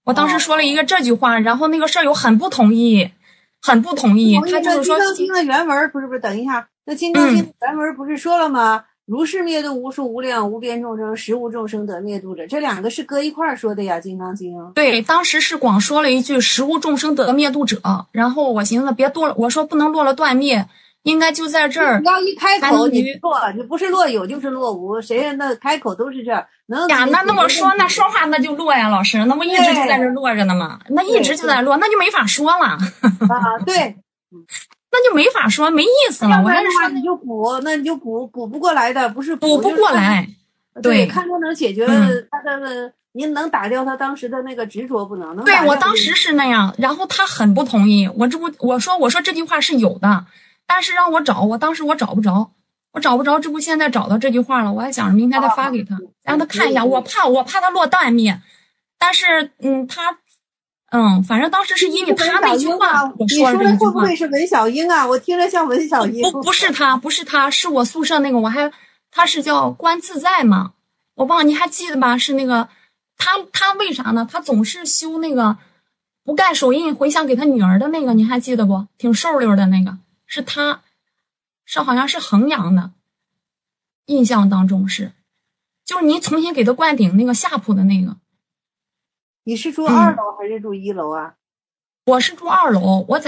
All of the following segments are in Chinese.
我当时说了一个这句话，然后那个舍友很不同意，很不同意。他就是说， 金刚经的原文不是，等一下，那金刚经原文不是说了吗？如是灭度无数无量无边众生，实无众生得灭度者。这两个是搁一块儿说的呀，金刚经。 对，当时是光说了一句实无众生得灭度者，然后我寻思别多了，我说不能落了断灭，应该就在这儿。 只要一开口你落，你不是落有就是落无，谁那开口都是这样。能呀，那我说那说话那就落呀，老师，那不一直就在这落着呢吗？那一直就在落，那就没法说了。 啊，对。 那就没法说，没意思了。我还是说， 你就补，那你就补不过来的，不是补不过来。 对，看他能解决他的，您能打掉他当时的那个执着不能？ 对，我当时是那样，然后他很不同意。我说这句话是有的，但是让我找，我当时我找不着，这不现在找到这句话了，我还想着明天再发给他，让他看一下。我怕他落断灭，但是反正当时是因为他那句话，我说了这句话。 你说的会不会是文小英啊？我听着像文小英。 不是他，是我宿舍那个，他是叫关自在嘛，我忘了，你还记得吧？是那个他为啥呢？他总是修那个不盖手印回向给他女儿的那个，你还记得不？挺瘦溜的那个，是他，是好像是衡阳的，印象当中是，就是你重新给他灌顶那个下铺的那个。 你是住2楼还是住1楼啊？ 我是住2楼，我在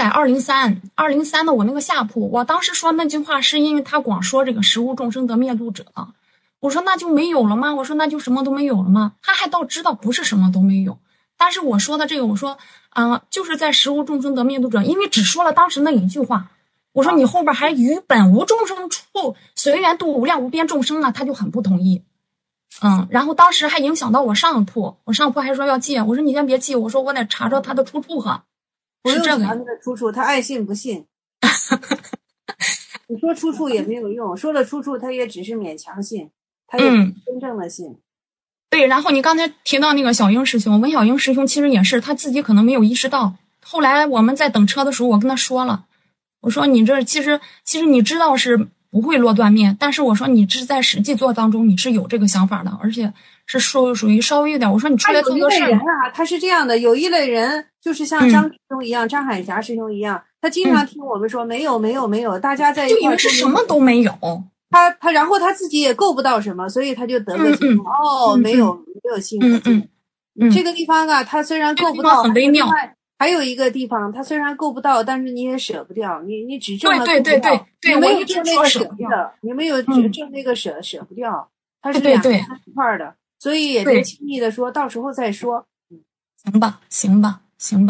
203的我那个下铺。我当时说那句话是因为他光说这个实无众生得灭度者，我说那就没有了吗？我说那就什么都没有了吗？他还倒知道不是什么都没有，但是我说的这个，我说就是在实无众生得灭度者，因为只说了当时那一句话。我说你后边还于本无众生处随缘度无量无边众生呢，他就很不同意。然后当时还影响到我上铺还说要记，我说你先别记，我说我得查着他的出处哈。是这个查他的出处，他爱信不信。你说出处也没有用，说了出处他也只是勉强信，他也不是真正的信。 对，然后你刚才提到那个小英师兄，文小英师兄其实也是他自己可能没有意识到，后来我们在等车的时候，我跟他说了，我说你这其实你知道是不会落断灭，但是我说你是在实际做当中你是有这个想法的，而且是属于稍微有点，我说你出来做个事儿。 他是这样的，有一类人就是像张师兄一样，张海霞师兄一样，他经常听我们说没有，大家在一块就以为是什么都没有。 他然后他自己也够不到什么，所以他就得个心没有心可进。这个地方啊，他虽然够不到， 很微妙。 还有一个地方，他虽然够不到，但是你也舍不掉，你只挣了对， 你没有挣那个舍不掉，你没有挣那个舍不掉，它是两个一块的，所以也就轻易的说到时候再说。 行吧。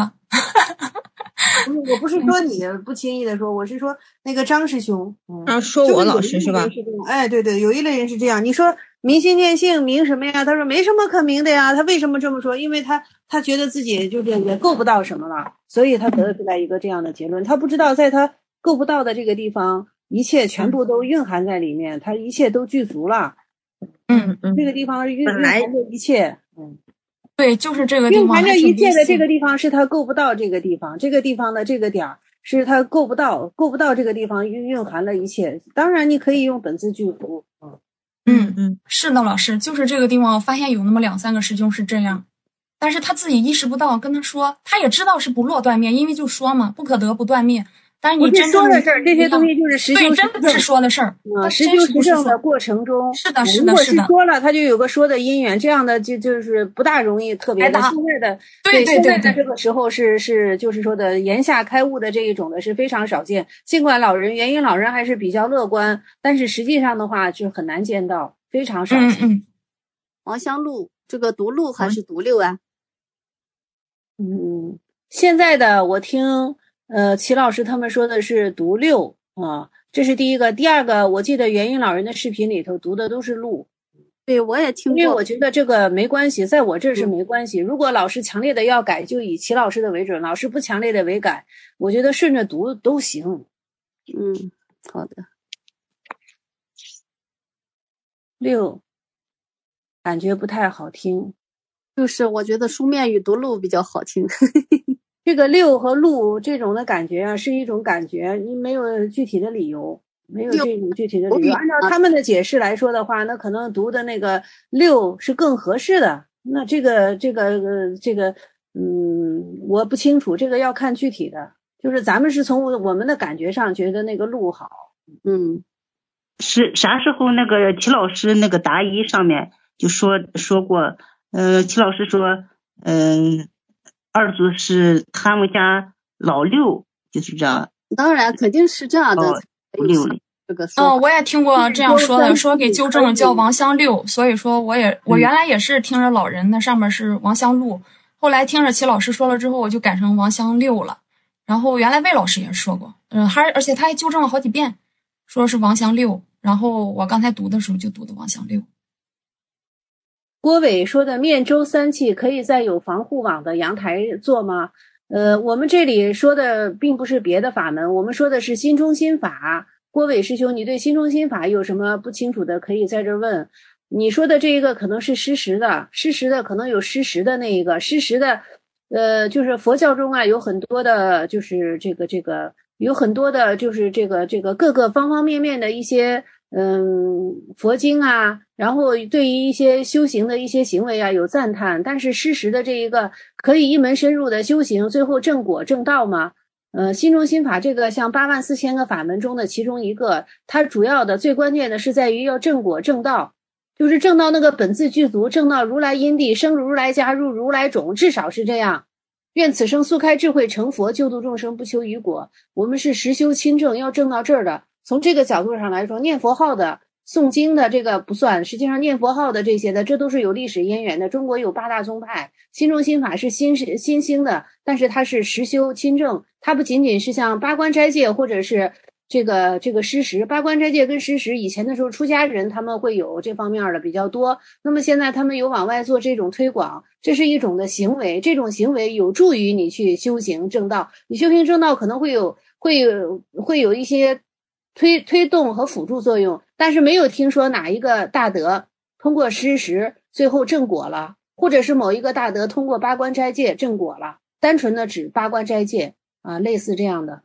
我不是说你不轻易的说，我是说那个张师兄。 说我老师是吧？ 哎，对，有一类人是这样。你说明心见性，明什么呀？他说没什么可明的呀。他为什么这么说？因为他觉得自己就是也够不到什么了，所以他得出来一个这样的结论。他不知道在他够不到的这个地方，一切全部都蕴含在里面，他一切都具足了。这个地方蕴含着一切。 对，就是这个地方。 蕴含着一切的这个地方是他够不到这个地方，这个地方的这个点是他够不到这个地方蕴含了一切。当然你可以用本自具足。 是的，老师，就是这个地方，我发现有那么2-3个师兄是这样，但是他自己意识不到，跟他说，他也知道是不落断灭，因为就说嘛，不可得不断灭。但是你真正的事儿，这些东西就是实修实证， 真的是说的事儿。 实修实证的过程中， 是的。 如果是说了，他就有个说的因缘，这样的就是不大容易特别的。现在的现在的这个时候是就是说的言下开悟的这一种的是非常少见。尽管元婴老人还是比较乐观，但是实际上的话就很难见到，非常少见。 王香露，这个读录还是读六啊？ 现在的我听。齐老师他们说的是读6啊，这是第一个。第二个，我记得元婴老人的视频里头读的都是录。 对，我也听过。 因为我觉得这个没关系，在我这是没关系。如果老师强烈的要改，就以齐老师的为准；老师不强烈的为改，我觉得顺着读都行。 好的。 6，感觉不太好听。 就是我觉得书面语读录比较好听。 这个6和录这种的感觉啊，是一种感觉，你没有具体的理由，没有这种具体的理由。按照他们的解释来说的话，那可能读的那个6是更合适的。那这个我不清楚，这个要看具体的，就是咱们是从我们的感觉上觉得那个路好。 是啥时候那个齐老师那个答疑上面就说过，齐老师说，二组是他们家老六，就是这样。 当然肯定是这样的。 六里。 这个说我也听过这样说的，说给纠正了叫王香六，所以说我原来也是听着老人那上面是王香路，后来听着齐老师说了之后，我就改成王香六了。然后原来魏老师也说过，而且他还纠正了好几遍，说是王香六。然后我刚才读的时候就读的王香六。 郭伟说的面周三气可以在有防护网的阳台做吗？我们这里说的并不是别的法门，我们说的是心中心法。郭伟师兄，你对心中心法有什么不清楚的可以在这问。你说的这一个可能是失实的可能有失实的那一个失实的，就是佛教中啊有很多的，就是这个有很多的，就是这个各个方方面面的一些佛经啊，然后对于一些修行的一些行为啊有赞叹，但是失实的这一个可以一门深入的修行，最后正果正道吗？心中心法这个像84000个法门中的其中一个，它主要的最关键的是在于要正果正道，就是正到那个本自具足，正到如来因地，生如来家，入如来种，至少是这样。愿此生速开智慧成佛，救度众生不求于果。我们是实修亲正，要正到这儿的。从这个角度上来说，念佛号的诵经的这个不算，实际上念佛号的这些的，这都是有历史渊源的。中国有8大宗派，心中心法是新兴的，但是它是实修亲正，它不仅仅是像八关斋戒或者是这个施食。八关斋戒跟施食以前的时候出家人他们会有这方面的比较多，那么现在他们有往外做这种推广，这是一种的行为，这种行为有助于你去修行正道，你修行正道可能会有一些推动和辅助作用，但是没有听说哪一个大德通过施食最后正果了，或者是某一个大德通过八关斋戒正果了，单纯的指八关斋戒啊，类似这样的。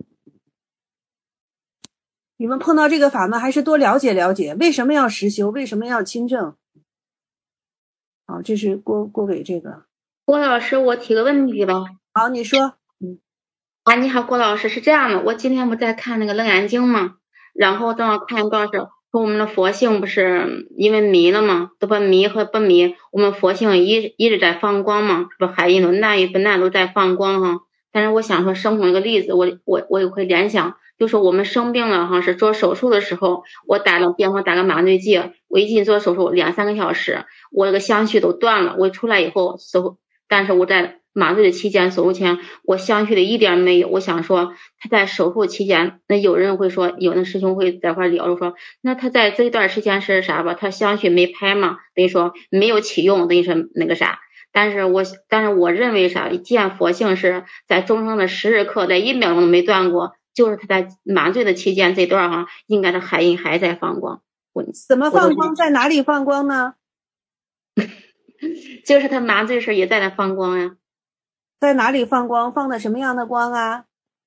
你们碰到这个法门还是多了解了解，为什么要实修，为什么要亲正。好，这是郭伟这个。 郭老师，我提个问题吧。 好，你说。 你好，郭老师，是这样的，我今天不在看那个《楞严经》吗？然后正好看到是说我们的佛性不是因为迷了吗？都把迷和不迷，我们佛性一直在放光嘛，是不海印轮难与不难都在放光哈。但是我想说生活一个例子，我也会联想，就说我们生病了哈，是做手术的时候，我打个麻醉剂，我一进做手术2-3个小时，我这个香绪都断了，我出来以后但是我在麻醉的期间，手术前我香绪的一点没有。我想说他在手术期间，那有人会说，有的师兄会在块聊着说，那他在这段时间是啥吧？他香绪没拍嘛，等于说没有启用，等于说那个啥。但是我认为啥，既然佛性是在终生的时时刻在1秒钟都没断过，就是他在麻醉的期间这段哈，应该的海印还在放光。 怎么放光？在哪里放光呢？ 就是他麻醉时也在那放光呀。 在哪里放光？放的什么样的光啊？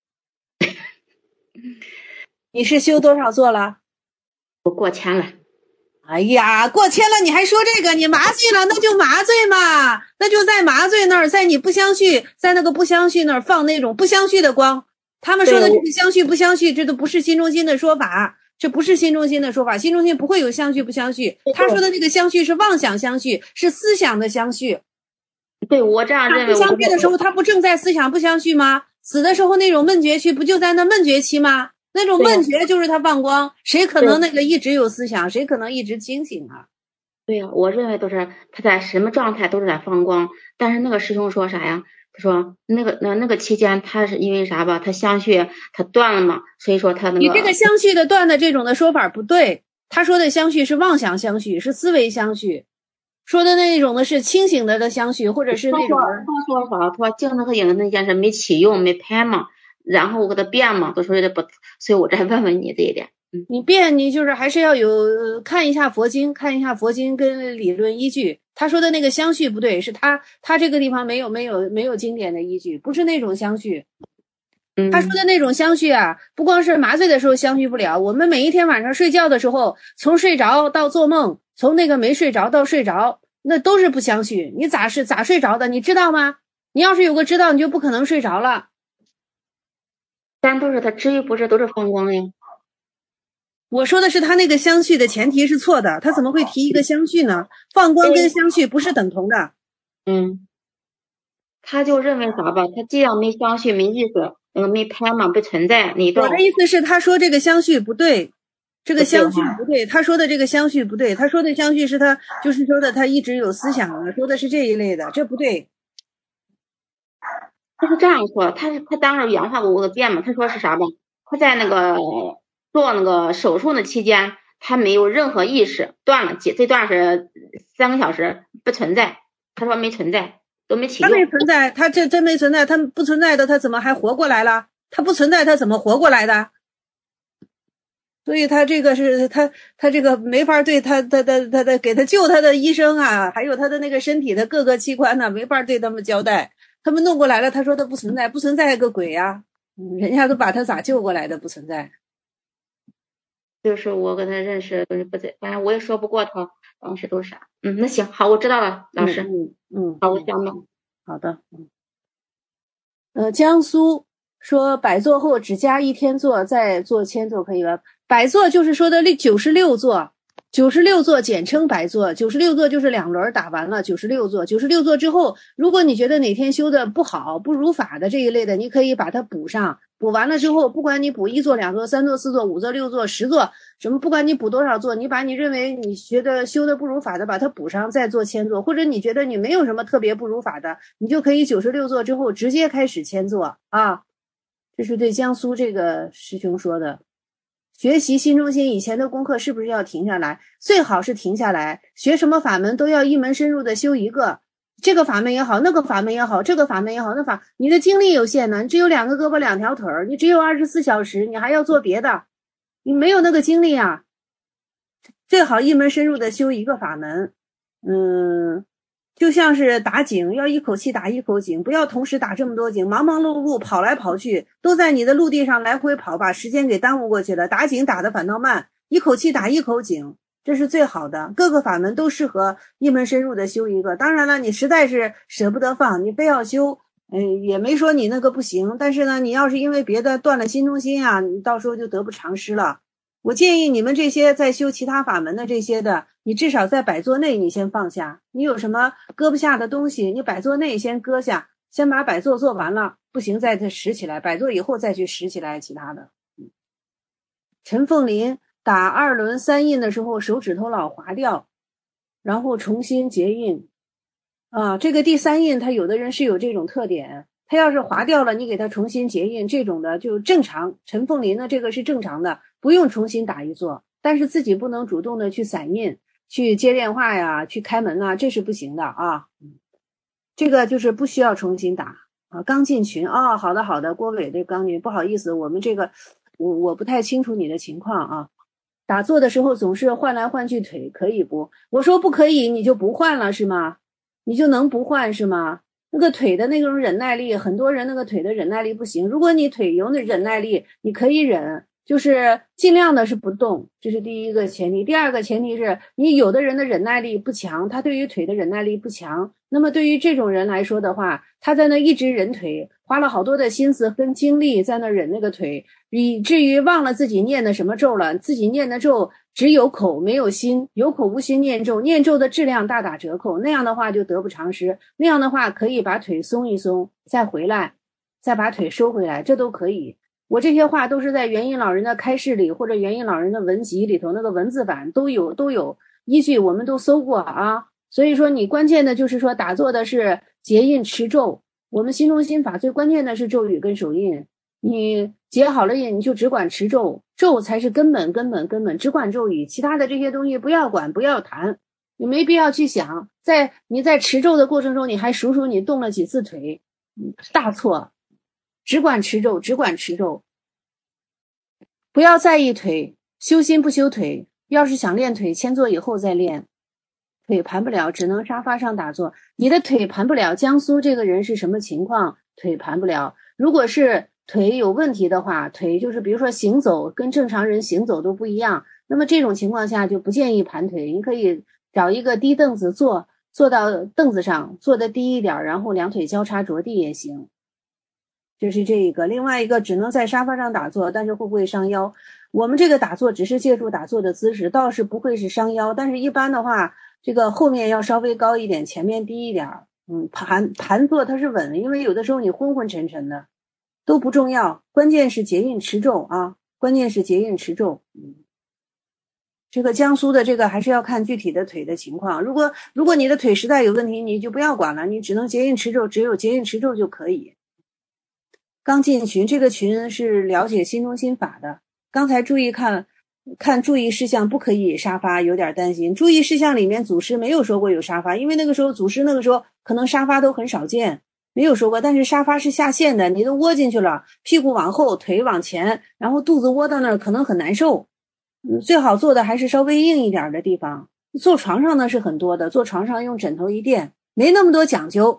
你是修多少座了？ 我过千了。 哎呀，过千了你还说这个？你麻醉了那就麻醉嘛，那就在麻醉那儿，在你不相续，在那个不相续那儿放那种不相续的光。他们说的这个相续不相续，这都不是心中心的说法，这不是心中心的说法，心中心不会有相续不相续。他说的那个相续是妄想相续，是思想的相续。 对，我这样认为。 不相续的时候，他不正在思想不相续吗？死的时候那种闷绝期不就在那闷绝期吗？那种闷绝就是他放光，谁可能那个一直有思想，谁可能一直清醒啊？ 对呀，我认为都是他在什么状态都是在放光。但是那个师兄说啥呀？他说那个期间他是因为啥吧？他相续他断了嘛，所以说他那个。 你这个相续的断的这种的说法不对，他说的相续是妄想相续，是思维相续。说的那种的是清醒的相续，或者是那种他说法，他说镜子和影子那件事没启用没拍嘛，然后我给他变嘛，都说的不，所以我再问问你这一点。 你变，你就是还是要有看一下佛经跟理论依据。他说的那个相续不对，是他这个地方没有经典的依据，不是那种相续。他说的那种相续啊，不光是麻醉的时候相续不了，我们每一天晚上睡觉的时候，从睡着到做梦，从那个没睡着到睡着，那都是不相续。你咋睡着的？你知道吗？ 你要是有个知道，你就不可能睡着了。 但都是他至于不是都是放光呀。 我说的是他那个相续的前提是错的，他怎么会提一个相续呢？放光跟相续不是等同的。 他就认为啥吧，他既然没相续没意思，没拍嘛，不存在那一段。 我的意思是他说这个相续不对，这个相续不对，他说的这个相续不对，他说的相续是他就是说的他一直有思想的，说的是这一类的，这不对。 他是这样说，他当时原话我给变嘛，他说是啥吧？他在那个做那个手术的期间，他没有任何意识，断了这段是3个小时不存在，他说没存在，都没起用。 他没存在，他这真没存在，他不存在的，他怎么还活过来了？他不存在，他怎么活过来的？所以他这个是他这个没法对他给他救他的医生啊，还有他的那个身体的各个器官呢，没法对他们交代。他们弄过来了，他说他不存在，不存在个鬼呀！人家都把他咋救过来的？不存在。 就是我跟他认识都是不在，反正我也说不过他，当时都是啥。那行，好，我知道了，老师。好，我想吧。 好的。江苏说百座后只加1天座，再做千座可以吧？百座就是说的96座。96座简称百座，96座就是2轮打完了96座。96座之后，如果你觉得哪天修的不好、不如法的这一类的，你可以把它补上。补完了之后，不管你补1座、2座、3座、4座、5座、6座、10座，什么不管你补多少座，你把你认为你觉得修的不如法的把它补上，再做千座。或者你觉得你没有什么特别不如法的，你就可以96座之后直接开始千座啊。这是对江苏这个师兄说的。学习新中心以前的功课是不是要停下来？最好是停下来，学什么法门都要一门深入的修一个，这个法门也好，那个法门也好，这个法门也好，你的精力有限呢，你只有2个胳膊2条腿儿，你只有24小时，你还要做别的，你没有那个精力啊。最好一门深入的修一个法门。就像是打井，要一口气打一口井，不要同时打这么多井，忙忙碌碌跑来跑去，都在你的陆地上来回跑，把时间给耽误过去了。打井打得反倒慢，一口气打一口井，这是最好的。各个法门都适合一门深入的修一个。当然了，你实在是舍不得放，你非要修，也没说你那个不行。但是呢，你要是因为别的断了心中心啊，你到时候就得不偿失了。我建议你们这些在修其他法门的这些的，你至少在百座内你先放下，你有什么搁不下的东西，你百座内先搁下，先把百座做完了，不行再拾起来，百座以后再去拾起来其他的。陈凤林打2轮3印的时候手指头老划掉，然后重新结印啊，这个第3印他有的人是有这种特点，他要是划掉了你给他重新结印，这种的就正常。陈凤林呢这个是正常的，不用重新打一座，但是自己不能主动的去散印，去接电话呀，去开门啊，这是不行的啊。这个就是不需要重新打啊。刚进群啊，好的，郭伟这刚进，不好意思，我们这个我不太清楚你的情况啊。打坐的时候总是换来换去腿，可以不？我说不可以，你就不换了是吗？你就能不换是吗？那个腿的那种忍耐力，很多人那个腿的忍耐力不行。如果你腿有那忍耐力，你可以忍，就是尽量的是不动，这是第一个前提。第二个前提是你有的人的忍耐力不强，他对于腿的忍耐力不强，那么对于这种人来说的话，他在那一直忍腿，花了好多的心思跟精力在那忍那个腿，以至于忘了自己念的什么咒了，自己念的咒只有口没有心，有口无心念咒，念咒的质量大打折扣，那样的话就得不偿失。那样的话可以把腿松一松，再回来，再把腿收回来，这都可以。我这些话都是在元音老人的开示里，或者元音老人的文集里头，那个文字版都有依据，我们都搜过啊。所以说你关键的就是说打坐的是结印持咒，我们心中心法最关键的是咒语跟手印，你结好了印你就只管持咒，咒才是根本，只管咒语，其他的这些东西不要管不要谈，你没必要去想。你在持咒的过程中你还数数你动了几次腿，大错。只管持咒，不要在意腿，修心不修腿。要是想练腿，千坐以后再练。腿盘不了，只能沙发上打坐。你的腿盘不了，江苏这个人是什么情况？腿盘不了。如果是腿有问题的话，腿就是比如说行走跟正常人行走都不一样，那么这种情况下就不建议盘腿。你可以找一个低凳子坐坐到凳子上，坐得低一点，然后两腿交叉着地也行。这是这一个。另外一个只能在沙发上打坐，但是会不会伤腰？我们这个打坐只是借助打坐的姿势，倒是不会是伤腰，但是一般的话，这个后面要稍微高一点，前面低一点。盘坐它是稳的，因为有的时候你昏昏沉沉的都不重要，关键是结印持咒啊，关键是结印持咒。这个江苏的这个还是要看具体的腿的情况，如果你的腿实在有问题，你就不要管了，你只能结印持咒，只有结印持咒就可以。刚进群，这个群是了解心中心法的。刚才注意看注意事项，不可以沙发，有点担心。注意事项里面祖师没有说过有沙发，因为那个时候祖师那个时候可能沙发都很少见，没有说过。但是沙发是下陷的，你都窝进去了，屁股往后，腿往前，然后肚子窝到那儿，可能很难受。最好坐的还是稍微硬一点的地方。坐床上呢是很多的，坐床上用枕头一垫，没那么多讲究。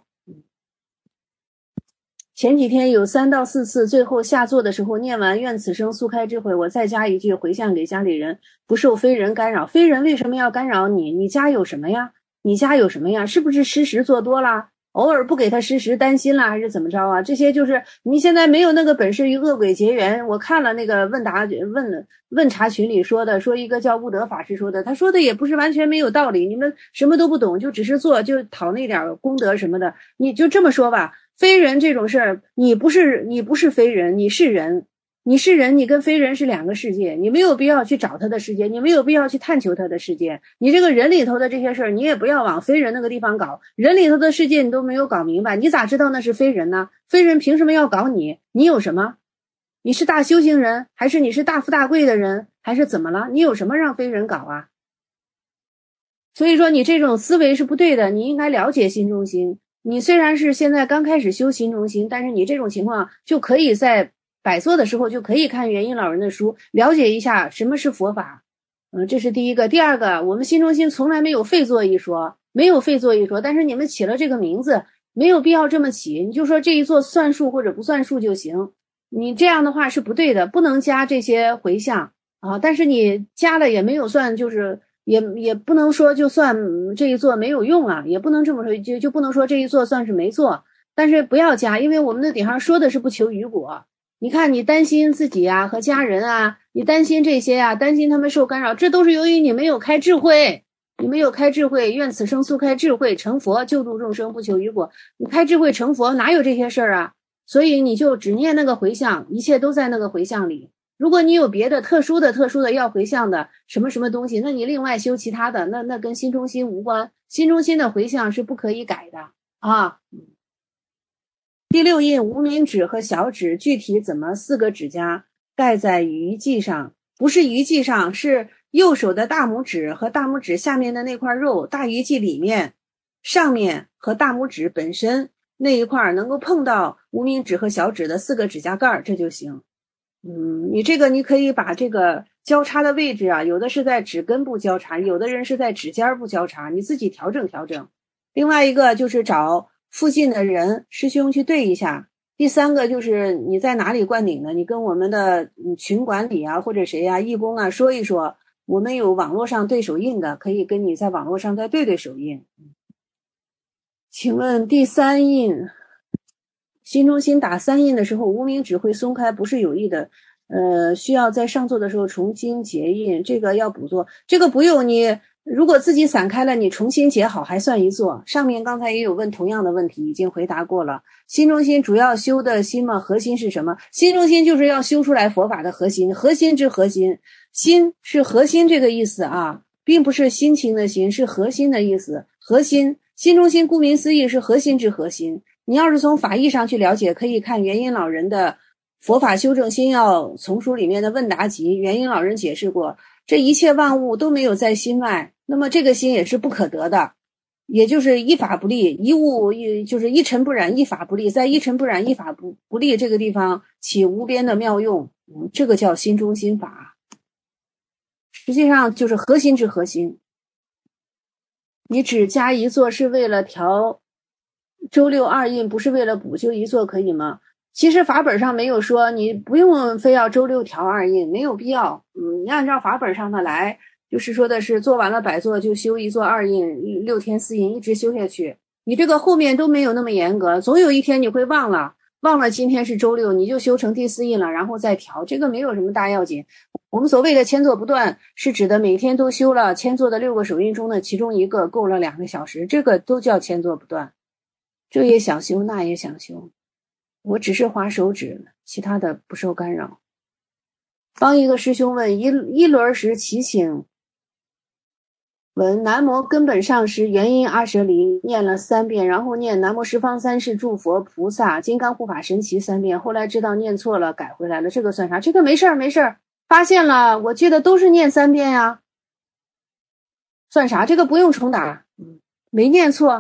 前几天有3到4次，最后下座的时候念完愿此生速开智慧，我再加一句回向给家里人，不受非人干扰。非人为什么要干扰你？你家有什么呀？你家有什么呀？是不是施食做多了？偶尔不给他施食担心了还是怎么着啊？这些就是你现在没有那个本事与恶鬼结缘。我看了那个问答群里说的，说一个叫悟德法师说的，他说的也不是完全没有道理，你们什么都不懂，就只是做就讨那点功德什么的，你就这么说吧。非人这种事儿，你不是非人，你是人，你跟非人是两个世界，你没有必要去找他的世界，你没有必要去探求他的世界。你这个人里头的这些事儿，你也不要往非人那个地方搞，人里头的世界你都没有搞明白，你咋知道那是非人呢？非人凭什么要搞你？你有什么？你是大修行人，还是你是大富大贵的人，还是怎么了？你有什么让非人搞啊？所以说你这种思维是不对的，你应该了解心中心。你虽然是现在刚开始修心中心，但是你这种情况就可以在摆坐的时候就可以看元音老人的书，了解一下什么是佛法。这是第一个。第二个，我们心中心从来没有废坐一说，但是你们起了这个名字，没有必要这么起，你就说这一坐算数或者不算数就行。你这样的话是不对的，不能加这些回向啊。但是你加了也没有算，就是也不能说就算这一坐没有用了，也不能这么说，就不能说这一坐算是没做。但是不要加，因为我们的顶上说的是不求余果。你看你担心自己啊和家人啊，你担心这些啊，担心他们受干扰，这都是由于你没有开智慧。你没有开智慧，愿此生速开智慧，成佛救度众生不求余果。你开智慧成佛哪有这些事儿啊？所以你就只念那个回向，一切都在那个回向里。如果你有别的特殊的要回向的什么什么东西，那你另外修其他的，那跟心中心无关。心中心的回向是不可以改的啊。第6印无名指和小指具体怎么4个指甲盖在鱼际上？不是鱼际上，是右手的大拇指和大拇指下面的那块肉，大鱼际里面上面和大拇指本身那一块能够碰到无名指和小指的4个指甲盖，这就行。你这个你可以把这个交叉的位置啊，有的是在指根部交叉，有的人是在指尖部交叉，你自己调整调整。另外一个就是找附近的人师兄去对一下。第3个就是你在哪里灌顶呢？你跟我们的群管理啊或者谁啊义工啊说一说，我们有网络上对手印的，可以跟你在网络上再对手印。请问第3印，心中心打3印的时候，无名指会松开，不是有意的，需要在上座的时候重新结印，这个要补做，这个不用，你如果自己散开了，你重新结好还算一座。上面刚才也有问同样的问题，已经回答过了。心中心主要修的心嘛，核心是什么？心中心就是要修出来佛法的核心，核心之核心，心是核心这个意思啊，并不是心情的心，是核心的意思。核心，心中心顾名思义是核心之核心。你要是从法义上去了解，可以看元音老人的佛法修正心要丛书里面的问答集，元音老人解释过，这一切万物都没有在心外，那么这个心也是不可得的，也就是一法不立，一物就是一尘不染，一法不立，在一尘不染一法不立这个地方起无边的妙用，这个叫心中心法，实际上就是核心之核心。你只加一座是为了调周六2印，不是为了补救一座，可以吗？其实法本上没有说你不用非要周六调2印，没有必要。你按照法本上的来， 就是说的是做完了百座就修一座二印，6天4印一直修下去。你这个后面都没有那么严格，总有一天你会忘了今天是周六，你就修成第4印了，然后再调，这个没有什么大要紧。我们所谓的千坐不断，是指的每天都修了千坐的6个手印中的其中一个，够了2个小时，这个都叫千坐不断。这也想修，那也想修，我只是划手指，其他的不受干扰。帮一个师兄问一轮时祈请文南无根本上师元因阿舍离念了3遍，然后念南无十方三世诸佛菩萨金刚护法神奇3遍，后来知道念错了改回来了，这个算啥？这个没事儿，发现了，我记得都是念3遍呀，算啥？这个不用重打，没念错，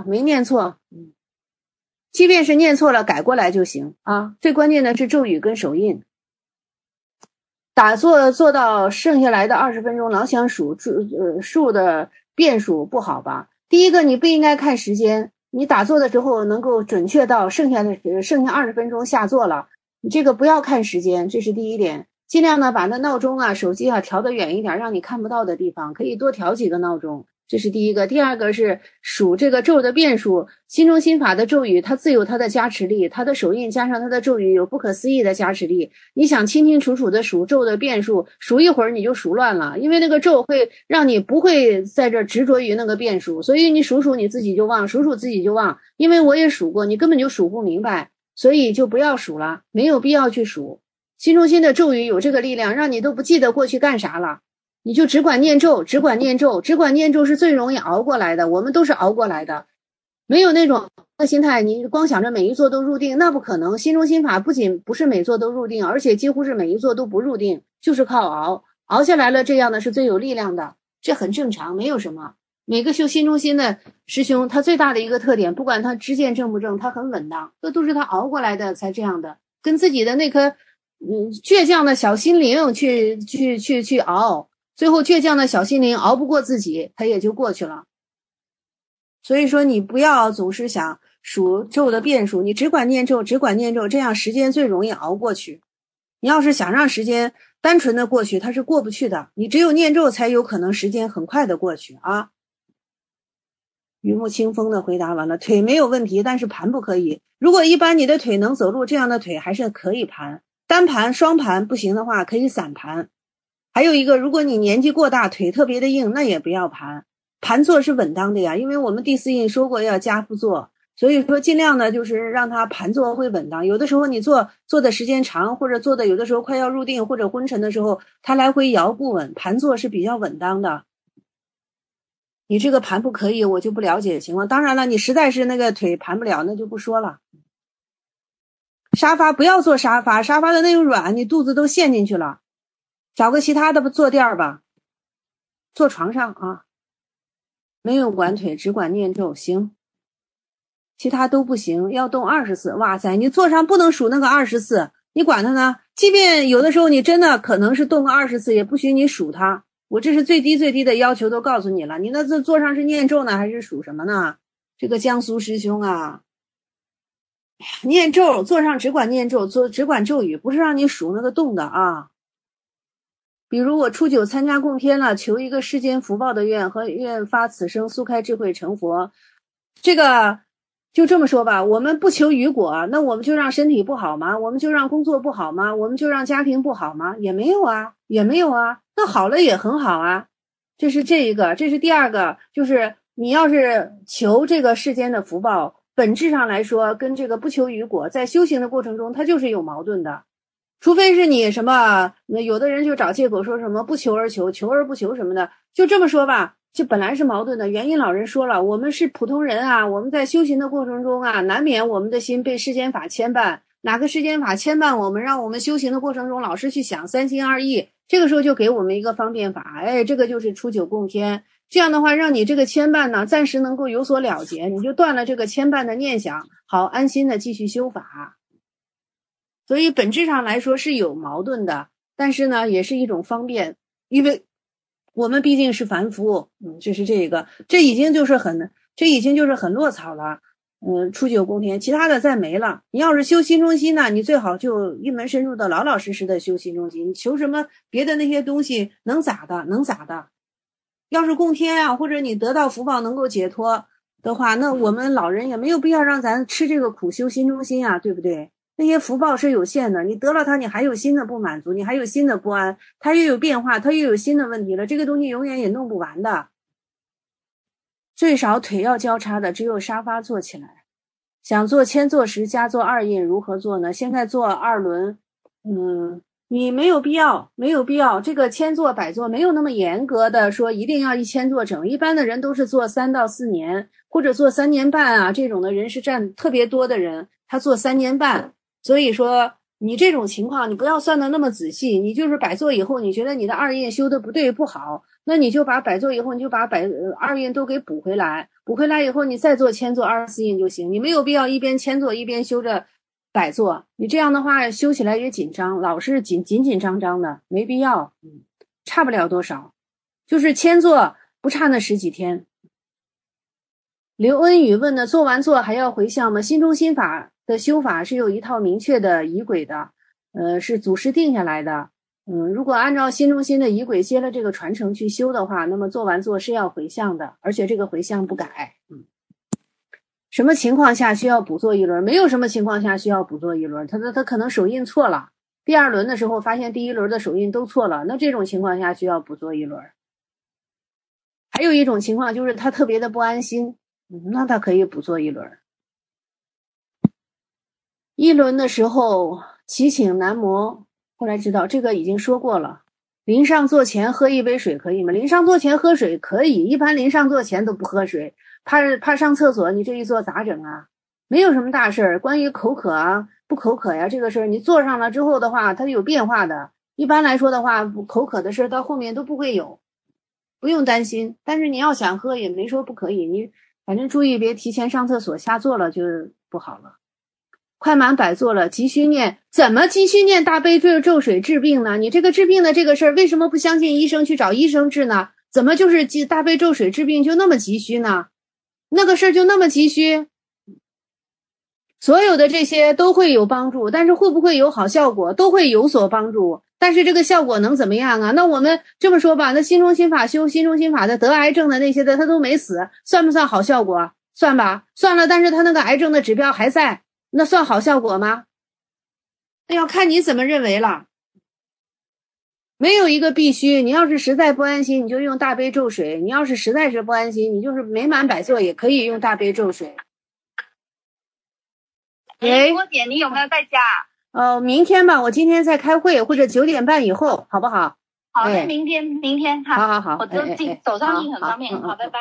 即便是念错了改过来就行啊。最关键的是咒语跟手印。打坐做到剩下来的20分钟，老想数的变数不好吧？第一个，你不应该看时间，你打坐的时候能够准确到剩下20分钟下坐了，你这个不要看时间，这是第一点。尽量呢把那闹钟啊、手机啊调得远一点，让你看不到的地方，可以多调几个闹钟，这是第一个。第二个是数这个咒的变数，心中心法的咒语它自有它的加持力，它的手印加上它的咒语有不可思议的加持力。你想清清楚楚的数咒的变数，数一会儿你就数乱了，因为那个咒会让你不会在这执着于那个变数，所以你数你自己就忘，数自己就忘。因为我也数过，你根本就数不明白，所以就不要数了，没有必要去数。心中心的咒语有这个力量，让你都不记得过去干啥了，你就只管念咒是最容易熬过来的，我们都是熬过来的。没有那种心态，你光想着每一座都入定，那不可能。心中心法不仅不是每座都入定，而且几乎是每一座都不入定，就是靠熬下来了，这样的是最有力量的，这很正常，没有什么。每个修心中心的师兄，他最大的一个特点，不管他知见正不正，他很稳当，这都是他熬过来的才这样的，跟自己的那颗倔强的小心灵去熬，最后倔强的小心灵熬不过自己，他也就过去了。所以说你不要总是想数咒的变数，你只管念咒，这样时间最容易熬过去。你要是想让时间单纯的过去，它是过不去的，你只有念咒才有可能时间很快的过去啊。雨木清风的回答完了，腿没有问题，但是盘不可以。如果一般你的腿能走路，这样的腿还是可以盘，单盘双盘不行的话可以散盘。还有一个，如果你年纪过大，腿特别的硬，那也不要盘。盘坐是稳当的呀，因为我们第4印说过要加趺坐，所以说尽量的就是让它盘坐会稳当。有的时候你坐的时间长，或者坐的有的时候快要入定或者昏沉的时候，它来回摇不稳，盘坐是比较稳当的。你这个盘不可以，我就不了解情况。当然了，你实在是那个腿盘不了，那就不说了。沙发不要坐沙发的那种软，你肚子都陷进去了。找个其他的坐垫吧，坐床上啊。没有管腿，只管念咒行，其他都不行，要动20次。哇塞，你坐上不能数那个20次，你管它呢？即便有的时候你真的可能是动个20次，也不许你数它。我这是最低的要求都告诉你了，你那坐上是念咒呢，还是数什么呢？这个江苏师兄啊，念咒坐上只管念咒，只管咒语，不是让你数那个动的啊。比如我初9参加供天了，求一个世间福报的愿和愿发此生速开智慧成佛，这个就这么说吧，我们不求余果，那我们就让身体不好吗？我们就让工作不好吗？我们就让家庭不好吗？也没有啊，那好了也很好啊。这是这一个，这是第二个，就是你要是求这个世间的福报，本质上来说跟这个不求余果在修行的过程中它就是有矛盾的。除非是你什么，有的人就找借口说什么不求而求，求而不求什么的，就这么说吧，这本来是矛盾的。元音老人说了，我们是普通人啊，我们在修行的过程中啊，难免我们的心被世间法牵绊，哪个世间法牵绊我们，让我们修行的过程中老是去想三心二意，这个时候就给我们一个方便法，这个就是初9供天，这样的话让你这个牵绊呢暂时能够有所了结，你就断了这个牵绊的念想，好安心的继续修法。所以本质上来说是有矛盾的，但是呢也是一种方便，因为我们毕竟是凡夫，这是这个，这已经就是很落草了。初9供天，其他的再没了。你要是修心中心呢，你最好就一门深入的老老实实的修心中心，你求什么别的那些东西能咋的。 要是供天啊，或者你得到福报能够解脱的话，那我们老人也没有必要让咱吃这个苦修心中心啊，对不对？那些福报是有限的，你得了它，你还有新的不满足，你还有新的不安，它又有变化，它又有新的问题了，这个东西永远也弄不完的。最少腿要交叉的只有沙发坐起来。想做千坐时加做二印如何做呢？现在做二轮，你没有必要，这个千坐百坐没有那么严格的说一定要1000坐整，一般的人都是做3到4年，或者做3年半啊，这种的人是占特别多的人，他做3年半。所以说你这种情况你不要算的那么仔细，你就是百坐以后你觉得你的二印修的不对不好，那你就把百坐以后你就把二印都给补回来以后你再做千坐24印就行，你没有必要一边千坐一边修着百坐，你这样的话修起来也紧张，老是紧张张的，没必要，差不了多少，就是千坐不差那10几天。刘恩宇问的，做完坐还要回向吗？心中心法的修法是有一套明确的仪轨的，是祖师定下来的。如果按照心中心的仪轨接了这个传承去修的话，那么做完坐是要回向的，而且这个回向不改。什么情况下需要补做一轮？没有什么情况下需要补做一轮，他可能手印错了，第2轮的时候发现第1轮的手印都错了，那这种情况下需要补做一轮。还有一种情况就是他特别的不安心，那他可以补做一轮。1轮的时候祈请南无，后来知道这个已经说过了。临上座前喝一杯水可以吗？临上座前喝水可以，一般临上座前都不喝水，怕上厕所，你这一坐咋整啊？没有什么大事儿。关于口渴啊不口渴呀这个事儿，你坐上了之后的话它有变化的，一般来说的话口渴的事到后面都不会有，不用担心。但是你要想喝也没说不可以，你反正注意别提前上厕所瞎坐了就不好了。快满百坐了，急需念，怎么急需念大悲咒水治病呢？你这个治病的这个事儿为什么不相信医生去找医生治呢？怎么就是大悲咒水治病就那么急需呢？那个事儿就那么急需？所有的这些都会有帮助，但是会不会有好效果？都会有所帮助，但是这个效果能怎么样啊？那我们这么说吧，那心中心法修心中心法的得癌症的那些的他都没死，算不算好效果？算吧，算了，但是他那个癌症的指标还在，那算好效果吗？那要看你怎么认为了。没有一个必须，你要是实在不安心你就用大悲咒水，你要是实在是不安心你就是没满百坐也可以用大悲咒水。喂， 郭姐，你有没有在家？ 明天吧，我今天在开会，或者9点半以后，好不好？ 好，那明天哈。 好， 我都走上去很方便。好，拜拜。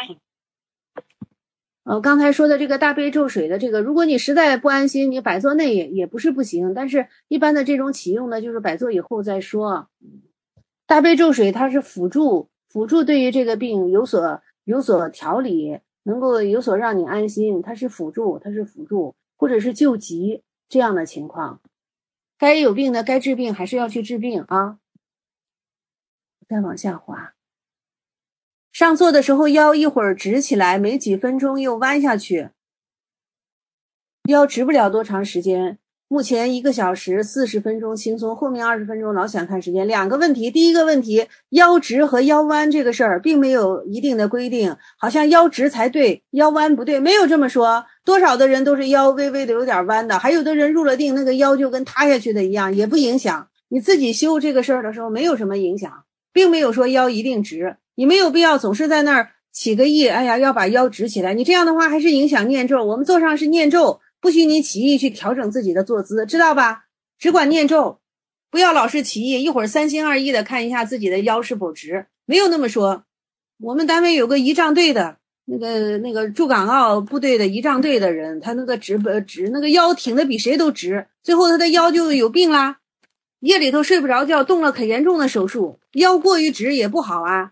刚才说的这个大悲咒水的这个，如果你实在不安心，你百坐内也不是不行，但是一般的这种启用呢，就是百坐以后再说。大悲咒水它是辅助对于这个病有所调理，能够有所让你安心，它是辅助或者是救急这样的情况。该有病的该治病还是要去治病啊。再往下滑，上座的时候腰一会儿直起来，没几分钟又弯下去，腰直不了多长时间，目前1个小时40分钟轻松，后面20分钟老想看时间。2个问题，第一个问题，腰直和腰弯这个事儿并没有一定的规定，好像腰直才对腰弯不对，没有这么说。多少的人都是腰微微的有点弯的，还有的人入了定那个腰就跟塌下去的一样，也不影响。你自己修这个事儿的时候没有什么影响，并没有说腰一定直，你没有必要总是在那儿起个意，哎呀要把腰直起来，你这样的话还是影响念咒。我们坐上是念咒，不许你起意去调整自己的坐姿，知道吧？只管念咒，不要老是起意，一会儿3心2意的看一下自己的腰是否直，没有那么说。我们单位有个仪仗队的那个驻港澳部队的仪仗队的人，他那个直那个腰挺的比谁都直，最后他的腰就有病啦，夜里头睡不着觉，动了可严重的手术，腰过于直也不好啊。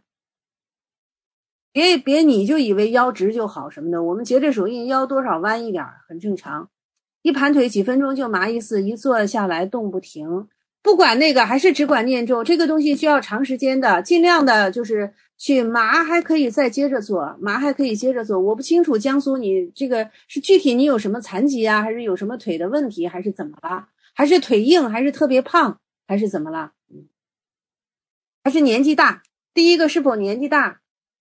别你就以为腰直就好什么的，我们结着手印腰多少弯一点很正常。一盘腿几分钟就麻一次，一坐下来动不停，不管那个还是只管念咒，这个东西需要长时间的，尽量的就是去麻还可以再接着做，麻还可以接着做。我不清楚江苏你这个是具体你有什么残疾啊，还是有什么腿的问题，还是怎么了，还是腿硬，还是特别胖，还是怎么了，还是年纪大。第一个是否年纪大，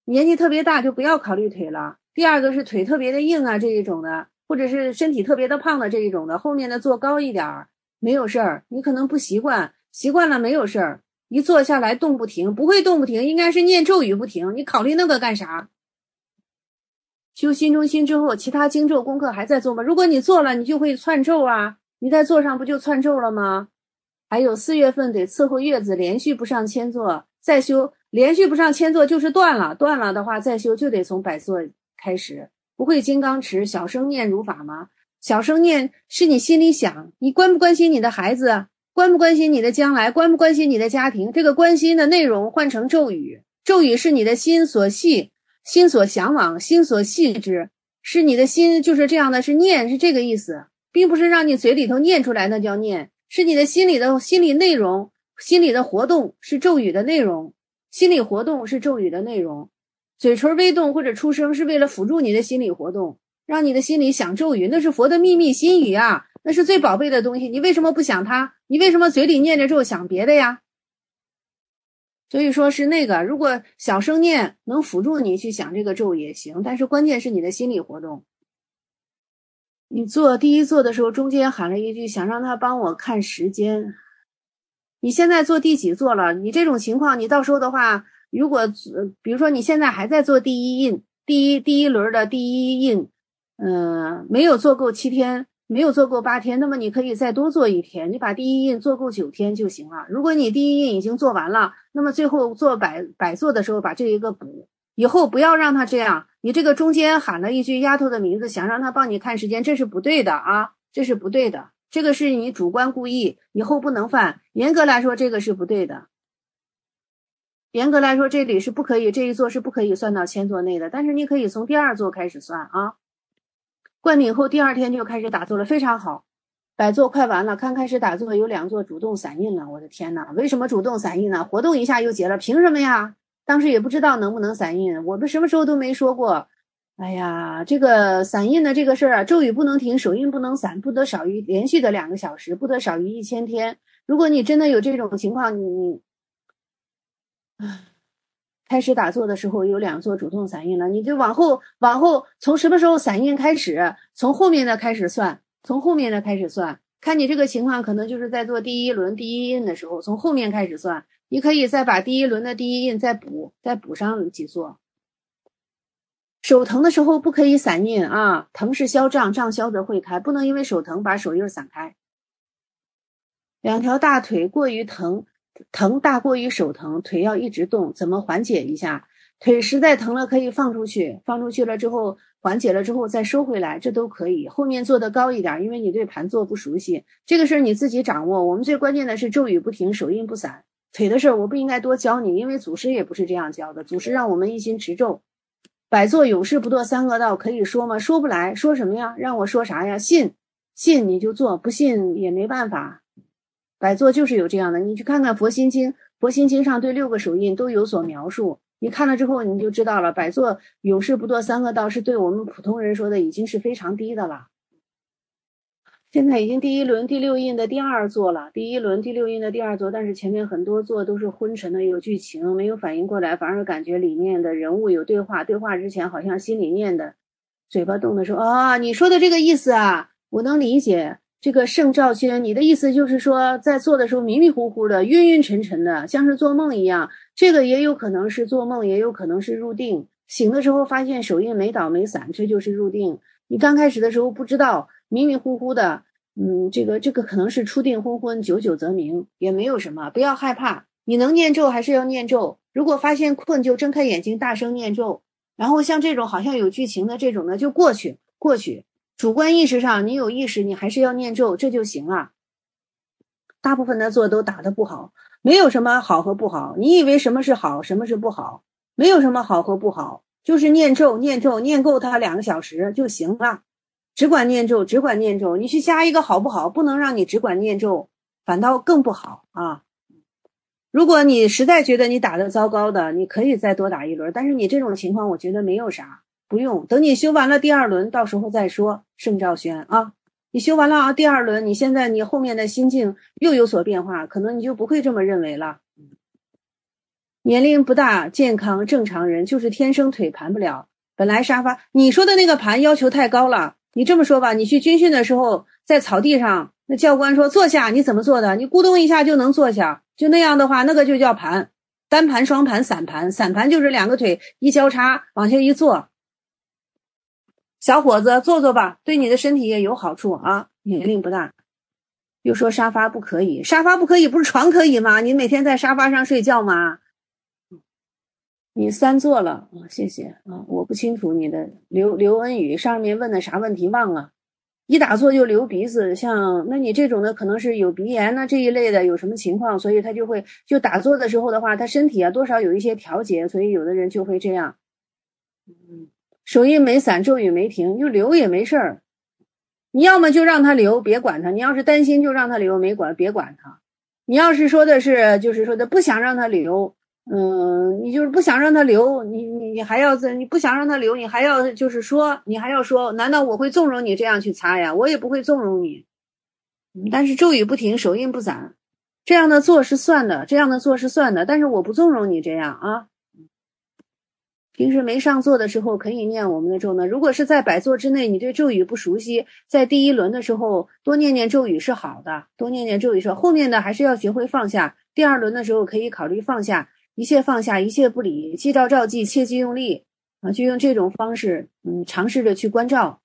年纪特别大就不要考虑腿了。第二个是腿特别的硬啊这一种的，或者是身体特别的胖的这一种的，后面的坐高一点没有事儿，你可能不习惯，习惯了没有事儿，一坐下来动不停，不会动不停，应该是念咒语不停，你考虑那个干啥？修心中心之后，其他经咒功课还在做吗？如果你做了，你就会窜咒啊，你在座上不就窜咒了吗？还有4月份得伺候月子，连续不上千座再修，连续不上千座就是断了的话再修就得从百座开始。不会金刚持，小声念如法吗？小声念是你心里想，你关不关心你的孩子，关不关心你的将来，关不关心你的家庭，这个关心的内容换成咒语，咒语是你的心所系，心所向往，心所系之，是你的心就是这样的，是念，是这个意思，并不是让你嘴里头念出来那叫念，是你的心理内容，心理的活动是咒语的内容，心理活动是咒语的内容，嘴唇微动或者出声是为了辅助你的心理活动，让你的心里想咒语，那是佛的秘密心语啊，那是最宝贝的东西，你为什么不想它？你为什么嘴里念着咒想别的呀？所以说是那个，如果小声念能辅助你去想这个咒也行，但是关键是你的心理活动。你做第一座的时候中间喊了一句想让他帮我看时间，你现在做第几座了？你这种情况你到时候的话，如果比如说你现在还在做第一印，第一轮的第一印没有做够7天，没有做够8天，那么你可以再多做1天，你把第一印做够9天就行了。如果你第一印已经做完了，那么最后做百座的时候把这一个补，以后不要让他这样，你这个中间喊了一句丫头的名字想让他帮你看时间，这是不对的啊，这是不对的，这个是你主观故意，以后不能犯，严格来说这个是不对的，严格来说这里是不可以，这一座是不可以算到千座内的，但是你可以从第2座开始算啊。灌顶后第2天就开始打坐了，非常好。百座快完了，刚开始打坐有2座主动散印了，我的天哪，为什么主动散印呢？活动一下又结了，凭什么呀？当时也不知道能不能散印，我们什么时候都没说过。哎呀，这个散印的这个事儿啊，咒语不能停，手印不能散，不得少于连续的2个小时，不得少于1000天。如果你真的有这种情况，你开始打坐的时候有2座主动散印了，你就往后从什么时候散印开始，从后面的开始算，看你这个情况可能就是在做第一轮第一印的时候，从后面开始算，你可以再把第一轮的第一印再补上几座。手疼的时候不可以散印啊，疼是消胀，胀消则会开，不能因为手疼把手印散开。2条大腿过于疼大过于手疼，腿要一直动，怎么缓解一下？腿实在疼了可以放出去了之后缓解了之后再收回来，这都可以。后面做的高一点，因为你对盘坐不熟悉，这个事儿你自己掌握。我们最关键的是咒语不停，手印不散。腿的事儿我不应该多教你，因为祖师也不是这样教的，祖师让我们一心持咒。百座永世不堕3恶道，可以说吗？说不来，说什么呀？让我说啥呀？信你就做，不信也没办法。百座就是有这样的，你去看看佛心经上对6个手印都有所描述，你看了之后你就知道了，百座永世不堕3恶道是对我们普通人说的已经是非常低的了。现在已经第一轮第6印的第2座了，第一轮第6印的第2座，但是前面很多座都是昏沉的，有剧情，没有反应过来，反而感觉里面的人物有对话之前好像心里念的，嘴巴动的时候啊，你说的这个意思啊，我能理解。这个圣兆轩，你的意思就是说在做的时候迷迷糊糊的，晕晕沉沉的，像是做梦一样，这个也有可能是做梦，也有可能是入定，醒的时候发现手印没倒没散，这就是入定。你刚开始的时候不知道，迷迷糊糊的，这个可能是初定昏昏，久久则明，也没有什么，不要害怕，你能念咒还是要念咒，如果发现困就睁开眼睛大声念咒，然后像这种好像有剧情的这种呢就过去，主观意识上你有意识，你还是要念咒，这就行了。大部分的座都打得不好，没有什么好和不好，你以为什么是好什么是不好，没有什么好和不好，就是念咒念够它2个小时就行了，只管念咒，你去加一个好不好，不能让你只管念咒，反倒更不好啊。如果你实在觉得你打得糟糕的，你可以再多打1轮，但是你这种情况我觉得没有啥，不用，等你修完了第2轮到时候再说。圣兆轩啊，你修完了啊，第2轮你现在你后面的心境又有所变化，可能你就不会这么认为了。 年龄不大，健康正常人，就是天生腿盘不了。本来沙发，你说的那个盘要求太高了。你这么说吧，你去军训的时候，在草地上，那教官说坐下，你怎么做的？你咕咚一下就能坐下，就那样的话，那个就叫盘。单盘、双盘、散盘，散盘就是两个腿一交叉往下一坐。小伙子，坐坐吧，对你的身体也有好处啊。年龄不大，又说沙发不可以，沙发不可以，不是床可以吗？你每天在沙发上睡觉吗？你3座了啊，谢谢啊，我不清楚你的刘恩宇上面问的啥问题忘了。一打坐就流鼻子，像那你这种的可能是有鼻炎呢这一类的，有什么情况，所以他就打坐的时候的话，他身体啊多少有一些调节，所以有的人就会这样。手印没散，咒语没停，就流也没事儿。你要么就让他流，别管他；你要是担心就让他流，别管他。你要是说的是就是说的不想让他流，你就是不想让他流，你还要你不想让他流，你还要就是说，你还要说，难道我会纵容你这样去擦呀？我也不会纵容你。但是咒语不停，手印不散，这样的做是算的，但是我不纵容你这样啊。平时没上座的时候可以念我们的咒呢。如果是在摆坐之内，你对咒语不熟悉，在第一轮的时候多念念咒语是好的，多念念咒语是好，后面的还是要学会放下。第二轮的时候可以考虑放下，一切放下，一切不理，记照照记，切记用力啊，就用这种方式，尝试着去关照。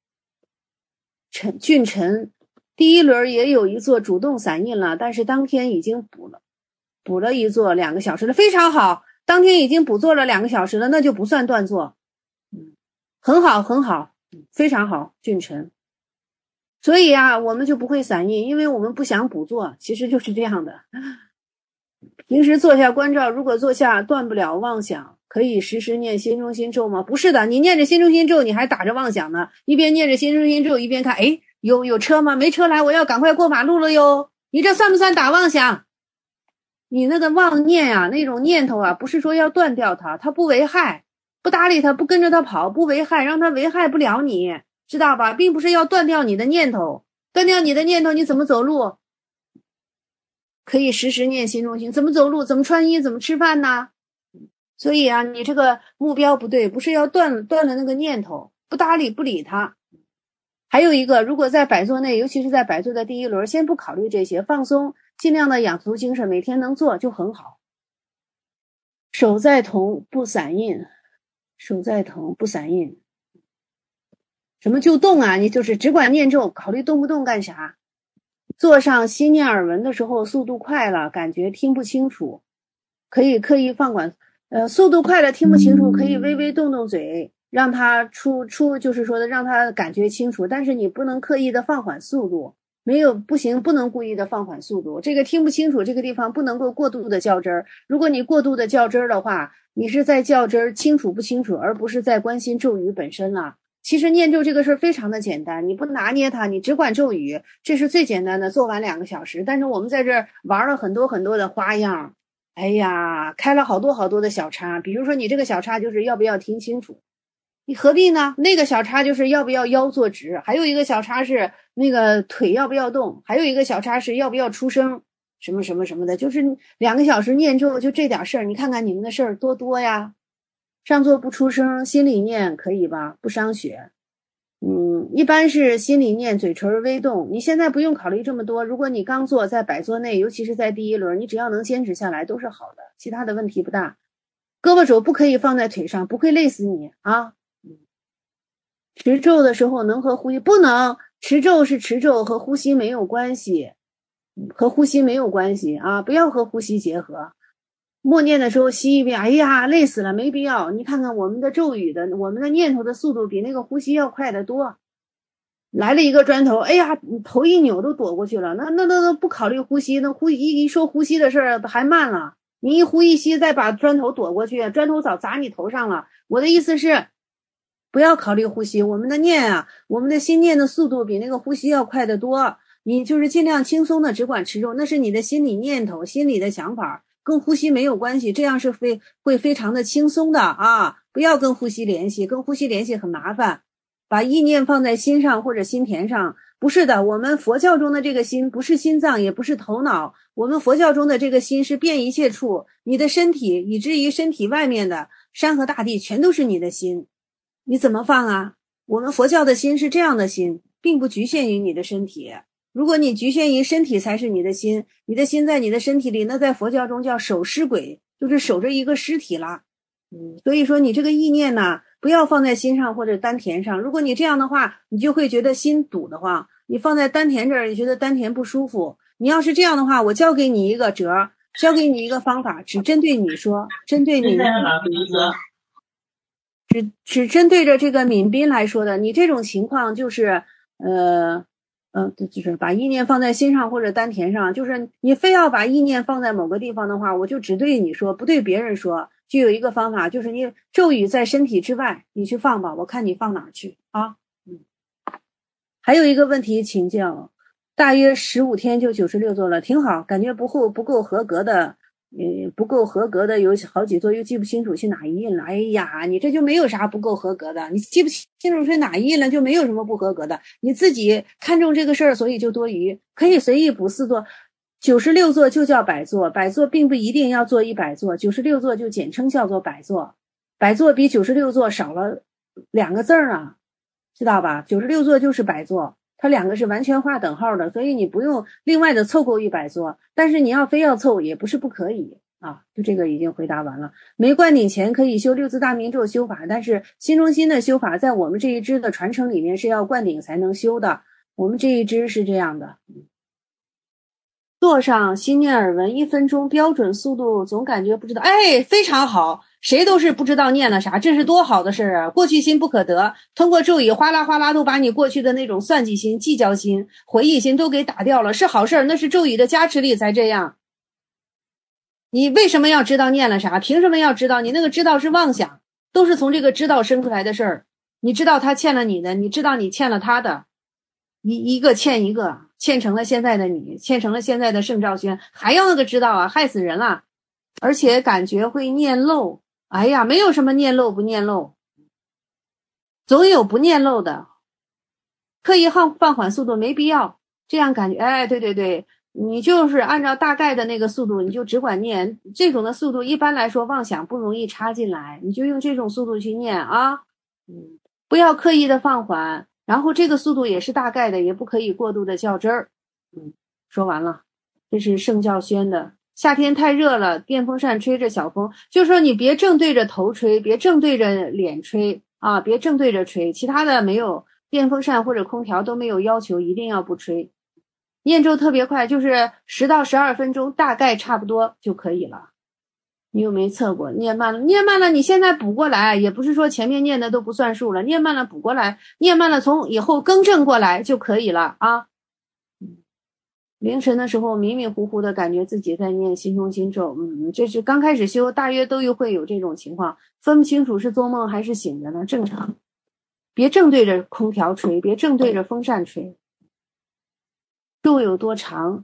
俊臣第一轮也有一座主动散印了，但是当天已经补了一座2个小时了，非常好。当天已经补做了2个小时了，那就不算断做。很好，非常好，俊臣。所以啊，我们就不会散印，因为我们不想补做，其实就是这样的。平时坐下关照，如果坐下断不了妄想，可以时时念心中心咒吗？不是的，你念着心中心咒，你还打着妄想呢，一边念着心中心咒，一边看，哎，有车吗？没车来，我要赶快过马路了哟。你这算不算打妄想？你那个妄念啊，那种念头啊，不是说要断掉它，它不危害，不搭理它，不跟着它跑，不危害，让它危害不了你，知道吧？并不是要断掉你的念头，断掉你的念头，你怎么走路？可以时时念心中心，怎么走路，怎么穿衣，怎么吃饭呢？所以啊，你这个目标不对，不是要断了那个念头，不搭理不理它。还有一个，如果在摆坐内，尤其是在摆坐的第一轮，先不考虑这些，放松，尽量的养足精神，每天能做就很好。手在同不散印，手在同不散印。什么就动啊？你就是只管念咒，考虑动不动干啥？坐上心念耳闻的时候，速度快了，感觉听不清楚，可以刻意放缓。速度快了听不清楚，可以微微动动嘴，让它出，就是说的让它感觉清楚，但是你不能刻意的放缓速度，不行，不能故意的放缓速度。这个听不清楚，这个地方不能够过度的较真儿。如果你过度的较真儿的话，你是在较真儿清楚不清楚，而不是在关心咒语本身了。其实念咒这个事儿非常的简单，你不拿捏它，你只管咒语，这是最简单的，做完2个小时。但是我们在这儿玩了很多很多的花样，哎呀，开了好多好多的小叉。比如说你这个小叉就是要不要听清楚，你何必呢？那个小叉就是要不要腰坐直，还有一个小叉是那个腿要不要动，还有一个小叉是要不要出声，什么什么什么的，就是2个小时念咒就这点事儿。你看看你们的事儿多呀。上座不出声，心里念可以吧？不伤血。一般是心里念，嘴唇微动。你现在不用考虑这么多，如果你刚坐在摆坐内，尤其是在第一轮，你只要能坚持下来都是好的，其他的问题不大。胳膊肘不可以放在腿上，不会累死你啊。持咒的时候能和呼吸不能，持咒是持咒，和呼吸没有关系，啊，不要和呼吸结合。默念的时候吸一遍，哎呀，累死了，没必要。你看看我们的咒语的，我们的念头的速度比那个呼吸要快得多。来了一个砖头，哎呀，头一扭都躲过去了。那不考虑呼吸，那一说呼吸的事儿还慢了。你一呼一吸，再把砖头躲过去，砖头早砸你头上了。我的意思是，不要考虑呼吸，我们的念啊，我们的心念的速度比那个呼吸要快得多。你就是尽量轻松的只管持咒，那是你的心理念头、心理的想法。跟呼吸没有关系，这样是会非常的轻松的啊！不要跟呼吸联系，跟呼吸联系很麻烦。把意念放在心上或者心田上， 不是的，我们佛教中的这个心不是心脏，也不是头脑，我们佛教中的这个心是遍一切处，你的身体以至于身体外面的山河大地全都是你的心，你怎么放啊？我们佛教的心是这样的心，并不局限于你的身体。如果你局限于身体才是你的心，你的心在你的身体里，那在佛教中叫守尸鬼，就是守着一个尸体了。所以说你这个意念呢，不要放在心上或者丹田上。如果你这样的话，你就会觉得心堵得慌。你放在丹田这儿，你觉得丹田不舒服。你要是这样的话，我教给你一个辙，教给你一个方法，只针对你说，针对你只针对着这个敏彬来说的。你这种情况就是就是把意念放在心上或者丹田上，就是你非要把意念放在某个地方的话，我就只对你说，不对别人说。就有一个方法，就是你咒语在身体之外，你去放吧，我看你放哪儿去啊。还有一个问题请教，大约15天就96座了，挺好，感觉不够合格的，不够合格的有好几座，又记不清楚是哪一印了。哎呀，你这就没有啥不够合格的，你记不清楚是哪一印了，就没有什么不合格的。你自己看重这个事儿，所以就多余，可以随意补4座。96座就叫百座，百座并不一定要做100座，96座就简称叫做百座。百座比96座少了2个字啊，知道吧？96座就是百座，它2个是完全划等号的，所以你不用另外的凑够100座，但是你要非要凑也不是不可以啊。就这个已经回答完了。没灌顶前可以修6字大明咒修法，但是心中心的修法在我们这一支的传承里面是要灌顶才能修的，我们这一支是这样的。座上心念耳闻1分钟标准速度，总感觉不知道。哎，非常好，谁都是不知道念了啥，这是多好的事啊！过去心不可得，通过咒语哗啦哗啦都把你过去的那种算计心、计较心、回忆心都给打掉了，是好事，那是咒语的加持力才这样。你为什么要知道念了啥？凭什么要知道？你那个知道是妄想，都是从这个知道生出来的事儿。你知道他欠了你的，你知道你欠了他的，一个欠一个，欠成了现在的你，欠成了现在的盛兆轩，还要那个知道啊，害死人了。而且感觉会念漏，哎呀，没有什么念漏不念漏，总有不念漏的。刻意放缓速度没必要，这样感觉，哎，对，你就是按照大概的那个速度，你就只管念。这种的速度一般来说妄想不容易插进来，你就用这种速度去念啊，不要刻意的放缓。然后这个速度也是大概的，也不可以过度的较真儿。说完了，这是盛教轩的。夏天太热了，电风扇吹着小风，就是说你别正对着头吹，别正对着脸吹啊，别正对着吹，其他的没有，电风扇或者空调都没有要求一定要不吹。念咒特别快，就是10到12分钟，大概差不多就可以了。你又没测过，念慢了你现在补过来，也不是说前面念的都不算数了，念慢了补过来，念慢了从以后更正过来就可以了啊。凌晨的时候迷迷糊糊的感觉自己在念心中心咒，这是刚开始修大约都会有这种情况，分不清楚是做梦还是醒着呢，正常。别正对着空调吹，别正对着风扇吹。咒有多长？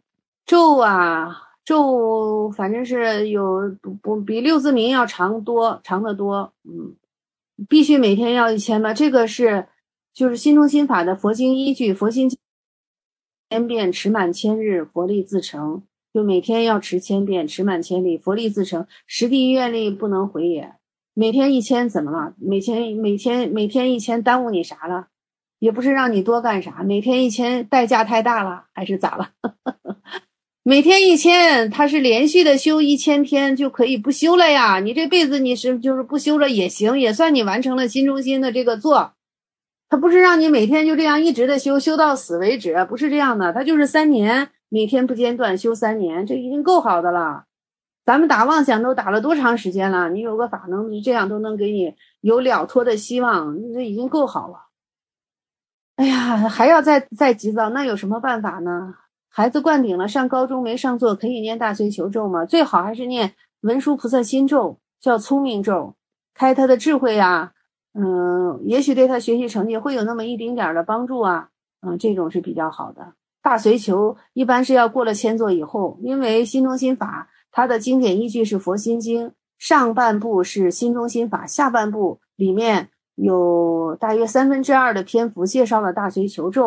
咒反正是有不比6字明要长得多，必须每天要1000吧。这个是就是心中心法的佛经依据，佛心1000遍，持满1000日，佛力自成。就每天要持1000遍，持满1000里，佛力自成。实地愿力不能回也。每天1000怎么了？每天1000耽误你啥了？也不是让你多干啥，每天1000代价太大了，还是咋了？每天1000，他是连续的修1000天就可以不修了呀。你这辈子你就是不修了也行，也算你完成了心中心的这个做。他不是让你每天就这样一直的修到死为止，不是这样的，他就是3年，每天不间断修3年，这已经够好的了。咱们打妄想都打了多长时间了？你有个法能这样都能给你有了脱的希望，这已经够好了。哎呀，还要再急躁，那有什么办法呢？孩子灌顶了，上高中没上座，可以念大随求咒吗？最好还是念文殊菩萨心咒，叫聪明咒，开他的智慧啊，也许对他学习成绩会有那么一丁点的帮助啊，这种是比较好的。大随求一般是要过了1000座以后，因为心中心法它的经典依据是佛心经，上半部是心中心法，下半部里面有大约2/3的篇幅介绍了大随求咒，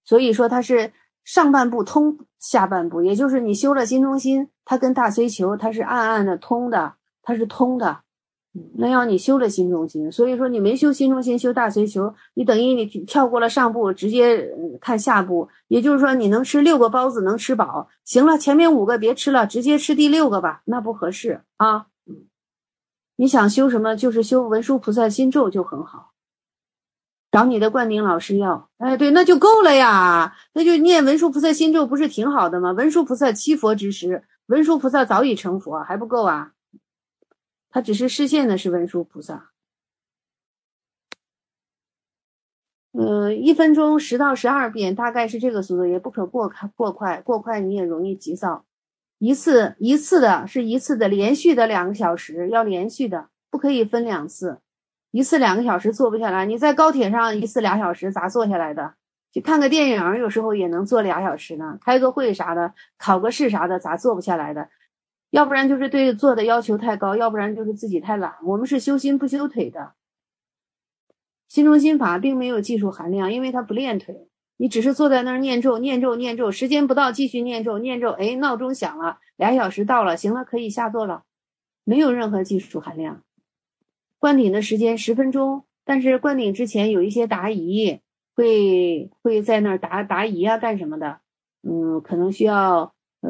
所以说它是上半部通下半部，也就是你修了心中心，它跟大髓球它是暗暗的通的，它是通的。那要你修了心中心，所以说你没修心中心，修大髓球，你等于你跳过了上部，直接看下部。也就是说你能吃6个包子能吃饱，行了，前面5个别吃了，直接吃第6个吧，那不合适啊。你想修什么，就是修文殊菩萨心咒就很好，找你的灌顶老师要。哎，对，那就够了呀，那就念文殊菩萨心咒不是挺好的吗？文殊菩萨七佛之师，文殊菩萨早已成佛，还不够啊？他只是示现的是文殊菩萨。1分钟10到12遍，大概是这个速度，也不可过快，过快你也容易急躁。一次的连续的2个小时，要连续的，不可以分2次。一次2个小时坐不下来，你在高铁上一次2小时咋坐下来的？去看个电影有时候也能坐2小时呢，开个会啥的，考个试啥的，咋坐不下来的？要不然就是对做的要求太高，要不然就是自己太懒。我们是修心不修腿的，心中心法并没有技术含量，因为它不练腿，你只是坐在那儿念咒，时间不到继续念咒，哎，闹钟响了，2小时到了，行了，可以下座了，没有任何技术含量。灌顶的时间10分钟，但是灌顶之前有一些答疑，会在那儿答疑啊干什么的，可能需要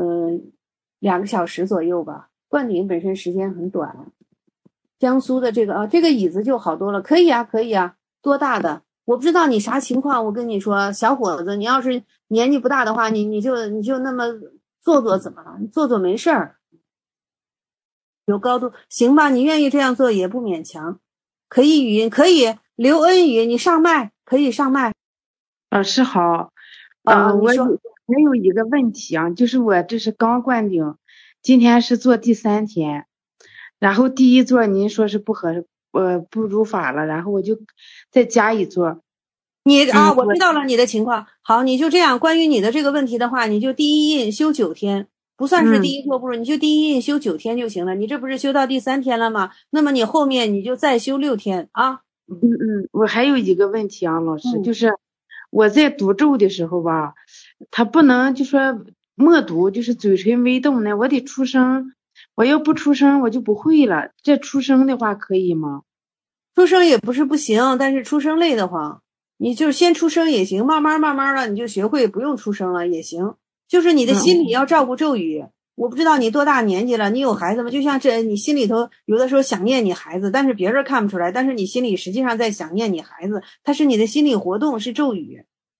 2个小时左右吧。灌顶本身时间很短。江苏的这个椅子就好多了，可以啊，多大的？我不知道你啥情况，我跟你说，小伙子，你要是年纪不大的话，你就那么坐怎么了？你坐没事儿，有高度，行吧？你愿意这样做也不勉强。可以语音，可以刘恩宇，你上麦，可以上麦。 老师好，我还有一个问题啊，就是我这是刚灌顶，今天是做第3天，然后第1座您说是不如法了，然后我就再加1座。 我知道了你的情况。好，你就这样，关于你的这个问题的话，你就第1印修9天，不算是第1座步骤，你就第1印修9天就行了。你这不是修到第3天了吗？那么你后面你就再修6天啊。 我还有一个问题啊，老师，就是我在读咒的时候吧，他不能就说默读，就是嘴唇微动呢，我得出声，我要不出声我就不会了。这出声的话可以吗？ 出声也不是不行，但是出声累得慌，你就先出声也行，慢慢的你就学会不用出声了也行。就是你的心里要照顾咒语。我不知道你多大年纪了，你有孩子吗？就像你心里头有的时候想念你孩子，但是别人看不出来，但是你心里实际上在想念你孩子，它是你的心理活动，是咒语。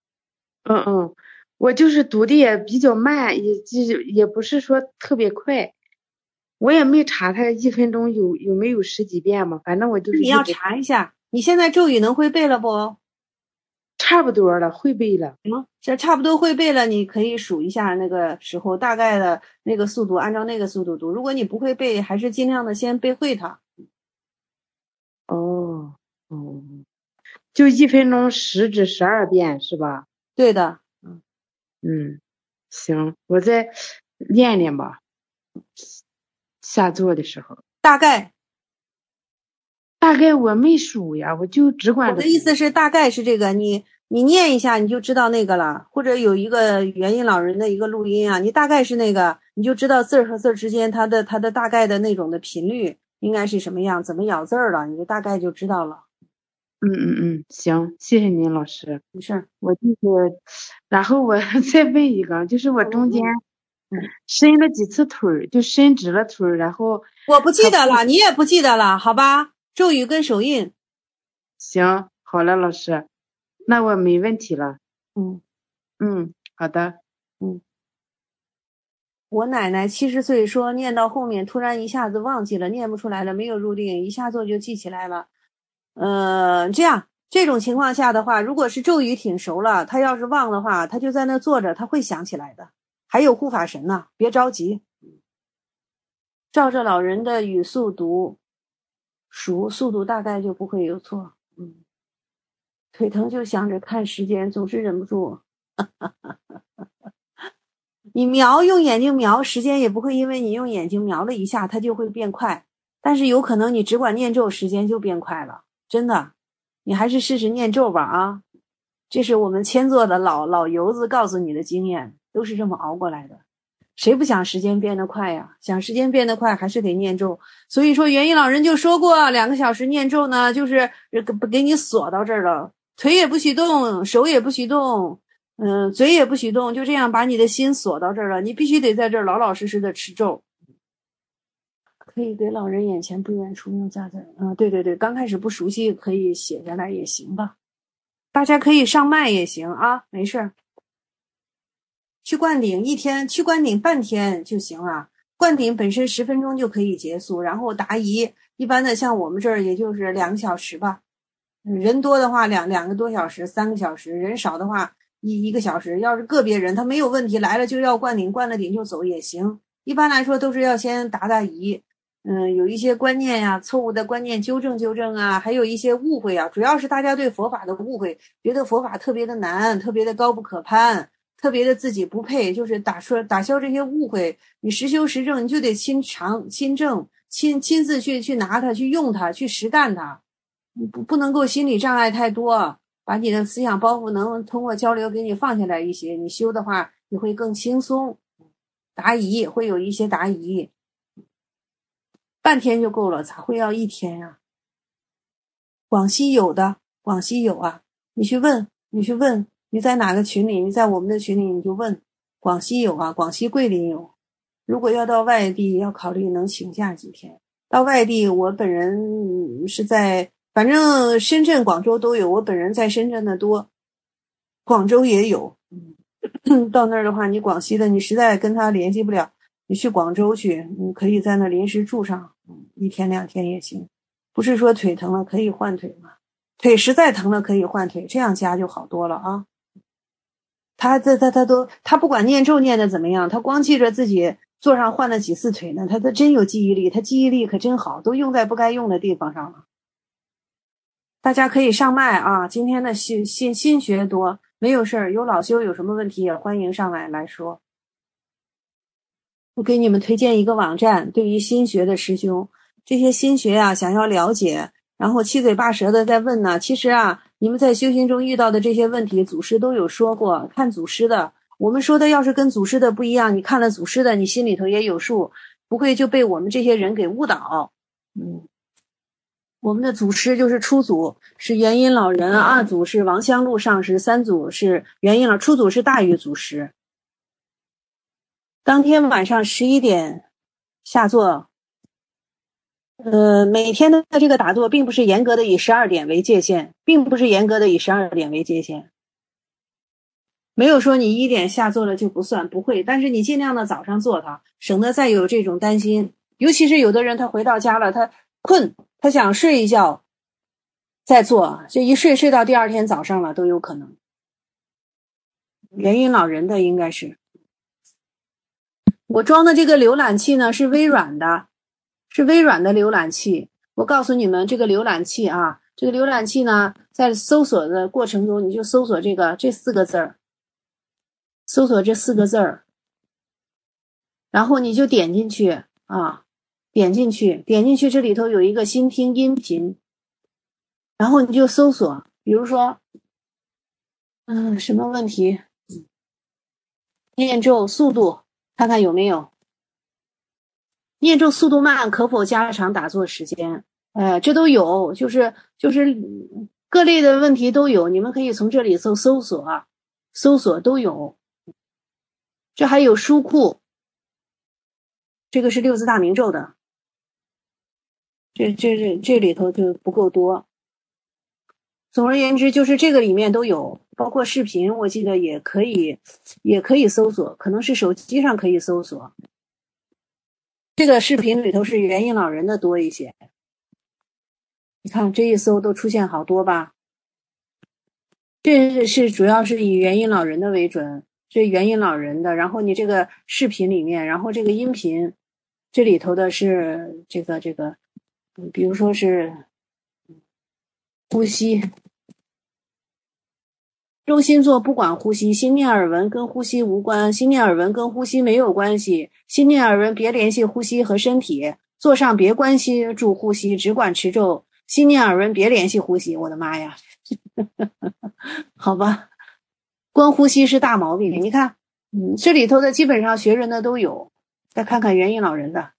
我就是读的也比较慢，也不是说特别快，我也没查它1分钟有没有10几遍嘛，反正我就是你要查一下。你现在咒语能会背了不？ 差不多了，会背了。 这差不多会背了，你可以数一下那个时候大概的那个速度，按照那个速度读。如果你不会背，还是尽量的先背会它。 就1分钟10至12遍是吧？ 对的。 行，我再练练吧。下座的时候。 大概我没数呀，我就只管。 我的意思是大概是这个，你念一下你就知道那个了，或者有一个元音老人的一个录音啊，你大概是那个，你就知道字儿和字儿之间它的大概的那种的频率应该是什么样，怎么咬字儿了，你就大概就知道了。 行，谢谢您老师。 没事。 我就是，然后我再问一个，就是我中间伸了几次腿，就伸直了腿，然后我不记得了，你也不记得了，好吧？咒语跟手印。 行，好了，老师，那我没问题了。好的。 我奶奶70岁说念到后面突然一下子忘记了，念不出来了，没有入定，一下座就记起来了。这种情况下的话，如果是咒语挺熟了，他要是忘的话，他就在那坐着，他会想起来的。还有护法神呢，别着急，照着老人的语速读，速度大概就不会有错。腿疼就想着看时间，总是忍不住。你用眼睛瞄，时间也不会因为你用眼睛瞄了一下它就会变快，但是有可能你只管念咒，时间就变快了，真的。你还是试试念咒吧啊。 这是我们千座的老油子告诉你的经验，都是这么熬过来的。谁不想时间变得快呀？想时间变得快，还是得念咒。所以说元音老人就说过，2个小时念咒呢，就是给你锁到这儿了，腿也不许动，手也不许动，嘴也不许动，就这样把你的心锁到这儿了。你必须得在这儿老老实实的持咒。可以给老人眼前不远处用加字对对对，刚开始不熟悉可以写下来也行吧。大家可以上麦也行啊，没事。去灌顶1天，去灌顶半天就行了。灌顶本身10分钟就可以结束，然后答疑，一般的像我们这儿也就是2个小时吧。人多的话两个多小时，3个小时；人少的话1个小时。要是个别人他没有问题来了就要灌顶，灌了顶就走也行。一般来说都是要先答疑，有一些观念呀，错误的观念纠正啊，还有一些误会啊，主要是大家对佛法的误会，觉得佛法特别的难，特别的高不可攀，特别的自己不配，就是打消这些误会。你实修实证，你就得亲证，亲自去拿它，去用它，去实干它。你不能够心理障碍太多，把你的思想包袱能通过交流给你放下来一些，你修的话你会更轻松。答疑会有一些答疑，半天就够了，咋会要1天呀？广西有的，广西有啊，你去问，你在哪个群里？你在我们的群里你就问，广西有啊，广西桂林有。如果要到外地，要考虑能请假几天。到外地，我本人是在，反正深圳、广州都有，我本人在深圳的多，广州也有。到那儿的话，你广西的你实在跟他联系不了，你去广州去，你可以在那临时住上，1天2天也行。不是说腿疼了可以换腿吗？腿实在疼了可以换腿，这样加就好多了啊。他不管念咒念的怎么样，他光记着自己坐上换了几次腿呢，他真有记忆力，他记忆力可真好，都用在不该用的地方上了。大家可以上麦啊，今天的新学多，没有事儿，有老修有什么问题也欢迎上来说。我给你们推荐一个网站，对于新学的师兄，这些新学啊想要了解，然后七嘴八舌的在问呢，其实啊你们在修行中遇到的这些问题，祖师都有说过，看祖师的。我们说的要是跟祖师的不一样，你看了祖师的，你心里头也有数，不会就被我们这些人给误导。我们的祖师就是初祖是元音老人，2祖是王香露上师，3祖是元音老，初祖是大禹祖师。当天晚上11点下座，每天的这个打坐并不是严格的以12点为界限，没有说你1点下座了就不算，不会，但是你尽量的早上做它，省得再有这种担心。尤其是有的人他回到家了，他困，他想睡一觉再做，这一睡到第2天早上了都有可能。元音老人的应该是，我装的这个浏览器呢是微软的浏览器。我告诉你们这个浏览器啊，这个浏览器呢在搜索的过程中，你就搜索这4个字儿，搜索这4个字儿，然后你就点进去啊，点进去这里头有一个新听音频，然后你就搜索，比如说什么问题，念咒速度看看有没有，念咒速度慢可否加长打坐时间，这都有，就是各类的问题都有，你们可以从这里搜索都有。这还有书库，这个是6字大明咒的，这里头就不够多。总而言之，就是这个里面都有，包括视频，我记得也可以搜索，可能是手机上可以搜索。这个视频里头是元音老人的多一些，你看这一搜都出现好多吧？这是主要是以元音老人的为准。这元音老人的，然后你这个视频里面，然后这个音频这里头的是这个比如说是呼吸，中心坐不管呼吸，心念耳闻跟呼吸无关，心念耳闻跟呼吸没有关系，心念耳闻别联系呼吸和身体，坐上别关系住呼吸，只管持咒，心念耳闻别联系呼吸。我的妈呀， 好吧，光呼吸是大毛病。你看，这里头的基本上学人的都有。再看看元音老人的，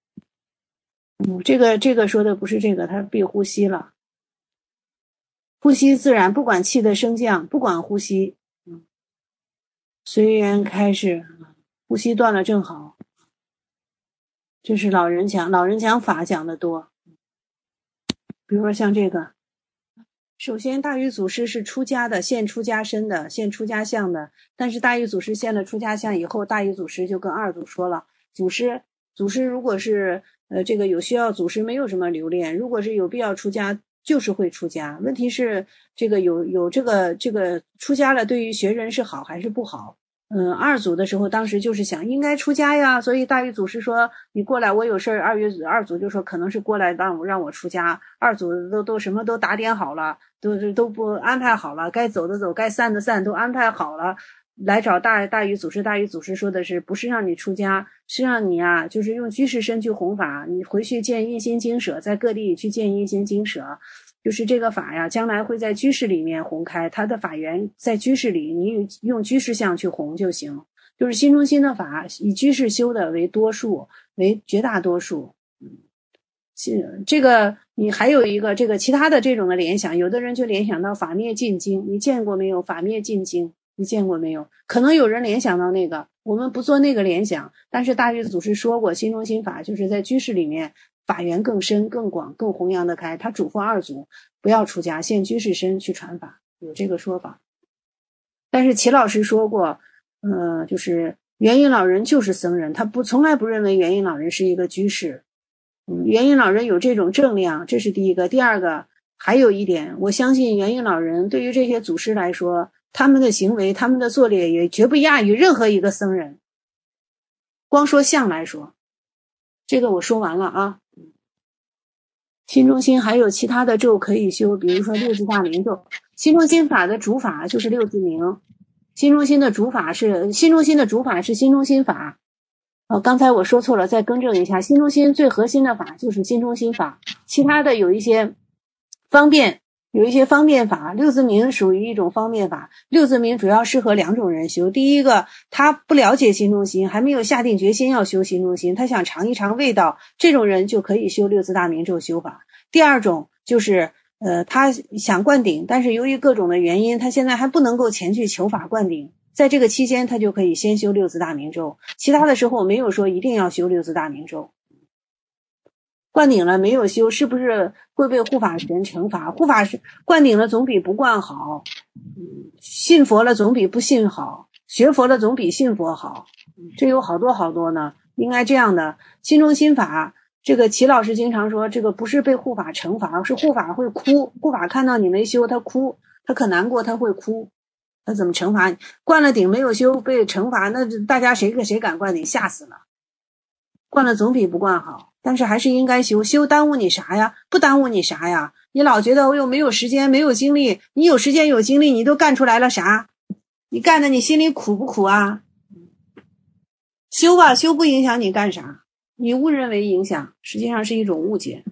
这个说的不是这个，他闭呼吸了。呼吸自然，不管气的升降，不管呼吸，随缘开始，呼吸断了正好。这是老人讲法讲的多。比如说像这个，首先大禹祖师是出家的，现出家身的，现出家相的，但是大禹祖师现了出家相以后，大禹祖师就跟二祖说了，祖师如果是这个有需要，祖师没有什么留恋，如果是有必要出家，就是会出家。问题是这个有这个出家了，对于学人是好还是不好？二祖的时候，当时就是想应该出家呀，所以大禹祖师说你过来，我有事儿。二祖就说可能是过来让我出家。二祖都什么都打点好了，都不安排好了，该走的走，该散的散，都安排好了。来找大禹祖师，大禹祖师说的是不是让你出家，是让你啊，就是用居士身去弘法，你回去建一心经舍，在各地去建一心经舍，就是这个法呀，将来会在居士里面弘开，它的法源在居士里，你用居士相去弘就行。就是心中心的法，以居士修的为多数，为绝大多数。这个你还有一个这个其他的这种的联想，有的人就联想到法灭尽经，你见过没有？法灭尽经。你见过没有？可能有人联想到那个，我们不做那个联想。但是大禹祖师说过，心中心法就是在居士里面法源更深、更广、更弘扬得开。他嘱咐二祖不要出家，现居士身去传法，有这个说法。但是齐老师说过，就是元音老人就是僧人，他从来不认为元音老人是一个居士。元音老人有这种正量，这是第一个。第二个，还有一点，我相信元音老人对于这些祖师来说，他们的行为，他们的作劣也绝不亚于任何一个僧人。光说相来说，这个我说完了啊。心中心还有其他的咒可以修，比如说六字大明咒。心中心法的主法就是六字明，心中心的主法是心中心法。刚才我说错了，再更正一下，心中心最核心的法就是心中心法，其他的有一些方便法，六字明属于一种方便法。六字明主要适合两种人修，第一个他不了解心中心，还没有下定决心要修心中心，他想尝一尝味道，这种人就可以修六字大明咒修法。第二种就是他想灌顶，但是由于各种的原因，他现在还不能够前去求法灌顶，在这个期间他就可以先修六字大明咒，其他的时候我没有说一定要修六字大明咒。灌顶了没有修，是不是会被护法神惩罚？护法神灌顶了总比不灌好，信佛了总比不信好，学佛了总比信佛好，这有好多呢。应该这样的，心中心法，这个齐老师经常说，这个不是被护法惩罚，是护法会哭，护法看到你没修，他哭，他可难过，他会哭，他怎么惩罚你？灌了顶没有修被惩罚，那大家谁敢灌顶？吓死了。灌了总比不灌好，但是还是应该修，修耽误你啥呀？不耽误你啥呀？你老觉得我又没有时间没有精力，你有时间有精力你都干出来了啥？你干的你心里苦不苦啊？修吧，修不影响你干啥，你误认为影响，实际上是一种误解。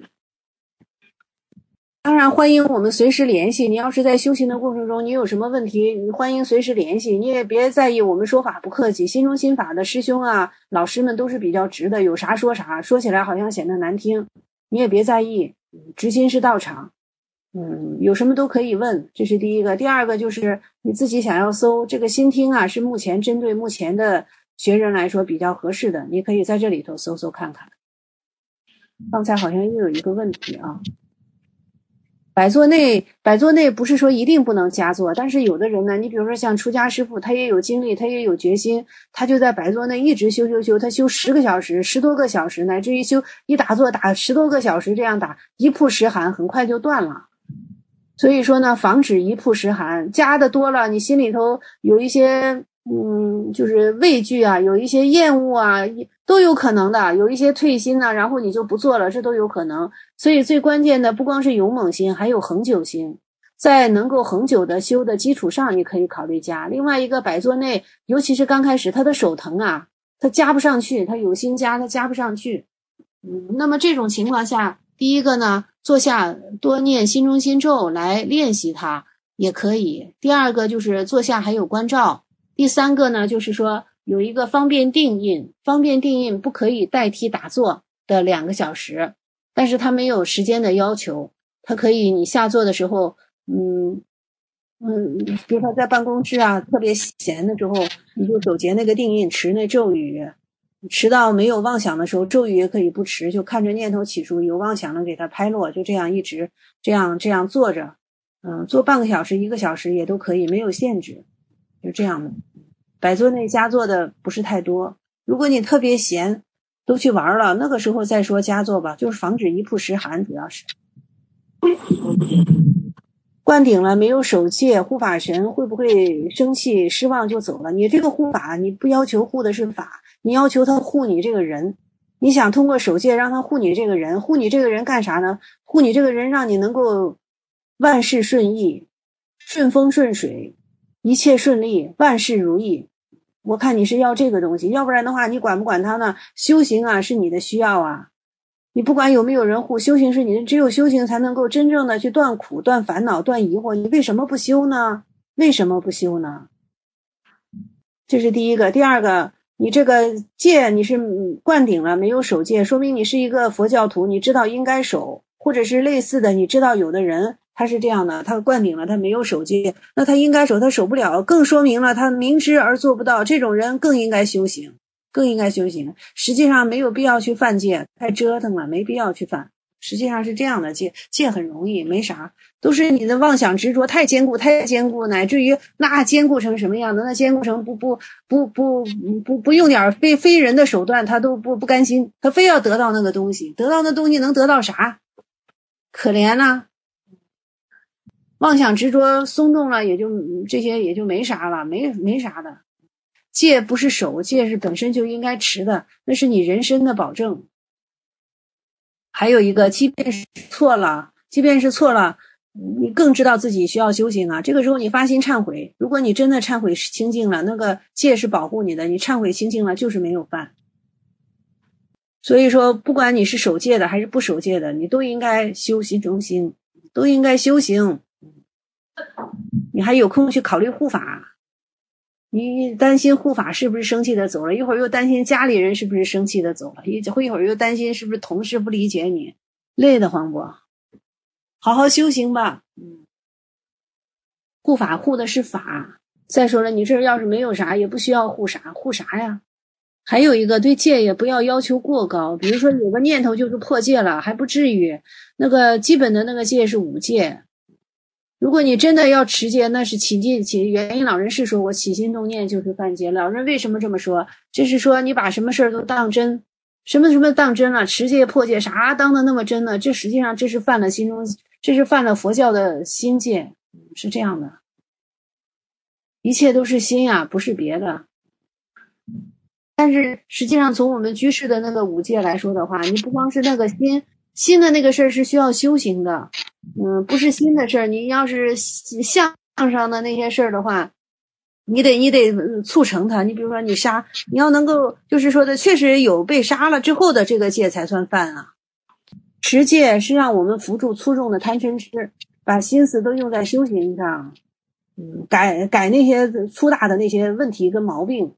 当然欢迎我们随时联系，你要是在修行的过程中你有什么问题，你欢迎随时联系，你也别在意我们说法不客气，心中心法的师兄啊老师们都是比较直的，有啥说啥，说起来好像显得难听，你也别在意，直心是道场。有什么都可以问，这是第一个。第二个就是你自己想要搜这个心听啊，是目前针对目前的学人来说比较合适的，你可以在这里头搜搜看看。刚才好像又有一个问题啊，百座内不是说一定不能加座，但是有的人呢，你比如说像出家师父，他也有精力，他也有决心，他就在百座内一直修，他修10个小时10多个小时，乃至于修一打坐打10多个小时，这样打一曝十寒很快就断了。所以说呢，防止一曝十寒，加的多了你心里头有一些就是畏惧啊，有一些厌恶啊，都有可能的，有一些退心啊，然后你就不做了，这都有可能。所以最关键的不光是勇猛心，还有恒久心，在能够恒久的修的基础上，你可以考虑加。另外一个百座内，尤其是刚开始他的手疼啊，他加不上去，他有心加他加不上去。那么这种情况下，第一个呢，坐下多念心中心咒来练习它， 也可以。第二个就是坐下还有关照。第三个呢，就是说有一个方便定印，方便定印不可以代替打坐的2个小时，但是它没有时间的要求，它可以你下坐的时候，比如说在办公室啊，特别闲的时候，你就手结那个定印，持那咒语，持到没有妄想的时候，咒语也可以不持，就看着念头起出，有妄想了给它拍落，就这样一直这样坐着，坐半个小时、1个小时也都可以，没有限制，就这样的。摆坐内加坐的不是太多，如果你特别闲，都去玩了，那个时候再说加坐吧，就是防止一曝十寒，主要是。灌顶了没有守戒，护法神会不会生气失望就走了？你这个护法，你不要求护的是法，你要求他护你这个人。你想通过守戒让他护你这个人，护你这个人干啥呢？护你这个人让你能够万事顺意，顺风顺水，一切顺利，万事如意。我看你是要这个东西，要不然的话你管不管他呢？修行啊是你的需要啊，你不管有没有人护，修行是你的，只有修行才能够真正的去断苦、断烦恼、断疑惑。你为什么不修呢？为什么不修呢？这是第一个。第二个，你这个戒你是灌顶了，没有守戒，说明你是一个佛教徒，你知道应该守，或者是类似的，你知道有的人他是这样的，他灌顶了，他没有守戒，那他应该守，他守不了，更说明了他明知而做不到，这种人更应该修行。更应该修行，实际上没有必要去犯戒，太折腾了，没必要去犯。实际上是这样的，戒很容易，没啥，都是你的妄想执着太坚固，乃至于那坚固成什么样的？那坚固成不用点非人的手段，他都不甘心，他非要得到那个东西，得到那东西能得到啥？可怜呐！妄想执着松动了，这些也就没啥了，没啥的。戒不是守，戒是本身就应该持的，那是你人身的保证。还有一个，即便是错了，你更知道自己需要修行啊。这个时候你发心忏悔，如果你真的忏悔清净了，那个戒是保护你的，你忏悔清净了就是没有犯。所以说，不管你是守戒的还是不守戒的，你都应该修习中心，都应该修行。你还有空去考虑护法。你担心护法是不是生气的走了，一会儿又担心家里人是不是生气的走了，一会儿又担心是不是同事不理解你，累得慌不？好好修行吧。护法护的是法。再说了，你这要是没有啥，也不需要护啥，护啥呀？还有一个，对戒也不要要求过高，比如说有个念头就是破戒了，还不至于。那个基本的那个戒是5戒。如果你真的要持戒，那是元婴老人是说我起心动念就是犯戒。老人为什么这么说？就是说你把什么事儿都当真，什么当真了，持戒破戒啥当的那么真呢？这实际上这是犯了佛教的心戒，是这样的。一切都是心啊，不是别的。但是实际上从我们居士的那个5戒来说的话，你不光是那个心的那个事儿是需要修行的。不是心的事儿，你要是相上的那些事儿的话，你得促成它。你比如说你要能够就是说的确实有被杀了之后的这个戒才算犯啊。持戒是让我们扶住粗重的贪嗔痴，把心思都用在修行上，改那些粗大的那些问题跟毛病。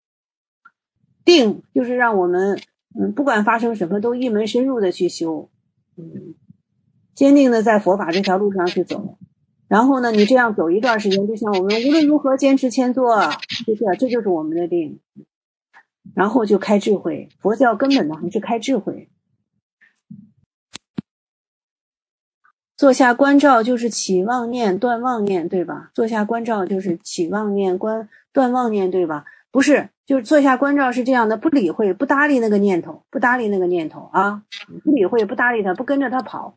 定就是让我们不管发生什么都一门深入的去修，坚定的在佛法这条路上去走。然后呢，你这样走一段时间，就像我们无论如何坚持谦坐，这就是我们的定。然后就开智慧，佛教根本的还是开智慧。坐下观照就是起妄念断妄念，对吧？坐下观照就是起妄念断妄念，对吧？不是，就是坐下观照是这样的，不理会，不搭理那个念头啊，不理会，不搭理它，不跟着它跑。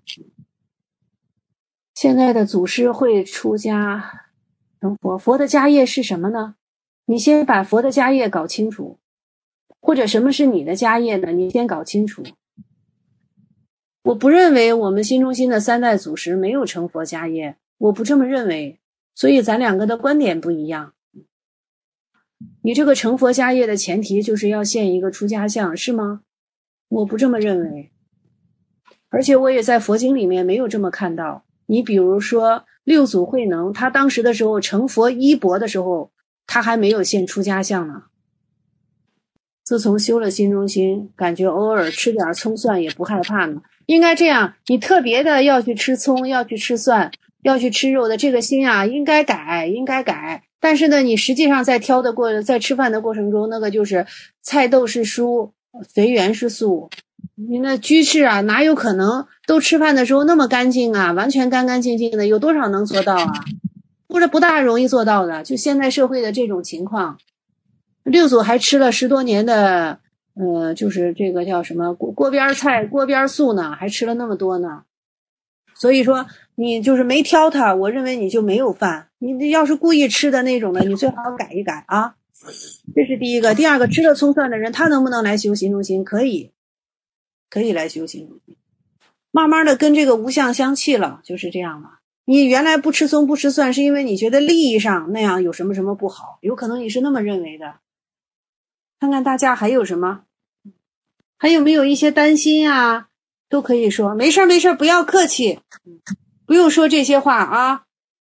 现在的祖师会出家成佛，佛的家业是什么呢？你先把佛的家业搞清楚，或者什么是你的家业呢？你先搞清楚。我不认为我们新中心的3代祖师没有成佛家业，我不这么认为，所以咱两个的观点不一样。你这个成佛家业的前提就是要现一个出家相，是吗？我不这么认为，而且我也在佛经里面没有这么看到。 你比如说六祖慧能，他当时的时候成佛衣钵的时候，他还没有现出家相呢。自从修了心中心，感觉偶尔吃点葱蒜也不害怕呢。应该这样，你特别的要去吃葱，要去吃蒜，要去吃肉的这个心啊，应该改。但是呢，你实际上在吃饭的过程中，那个就是菜豆是蔬，肥圆是素。你那居士啊，哪有可能都吃饭的时候那么干净啊，完全干干净净的，有多少能做到啊？不大容易做到的，就现在社会的这种情况。六祖还吃了10多年的就是这个叫什么锅边菜锅边素呢，还吃了那么多呢。所以说你就是没挑它，我认为你就没有犯。你要是故意吃的那种的，你最好改一改啊。这是第一个。第二个，吃了葱蒜的人，他能不能来修心中心？可以来修心中心，慢慢的跟这个无相相契了，就是这样了。你原来不吃葱不吃蒜，是因为你觉得利益上那样有什么不好，有可能你是那么认为的。看看大家还有什么，还有没有一些担心啊，都可以说。没事，不要客气，不用说这些话啊。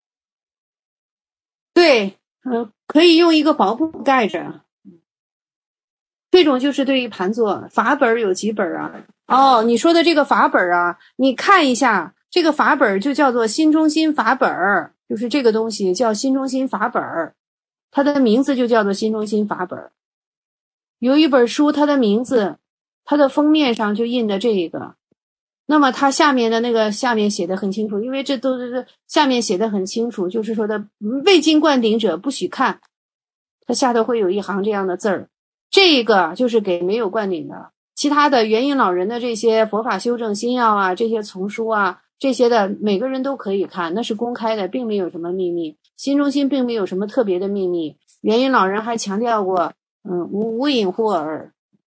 对，可以用一个薄布盖着。这种就是对于盘坐法本有几本啊？哦，你说的这个法本啊，你看一下，这个法本就叫做心中心法本，就是这个东西叫心中心法本，它的名字就叫做心中心法本。有一本书，它的名字，它的封面上就印的这个，那么它下面的那个下面写的很清楚，因为这都是下面写的很清楚，就是说的未经灌顶者不许看，它下头会有一行这样的字儿，这个就是给没有灌顶的。其他的元音老人的这些佛法修正心要啊，这些丛书啊，这些的每个人都可以看，那是公开的，并没有什么秘密。心中心并没有什么特别的秘密，元音老人还强调过无隐乎耳，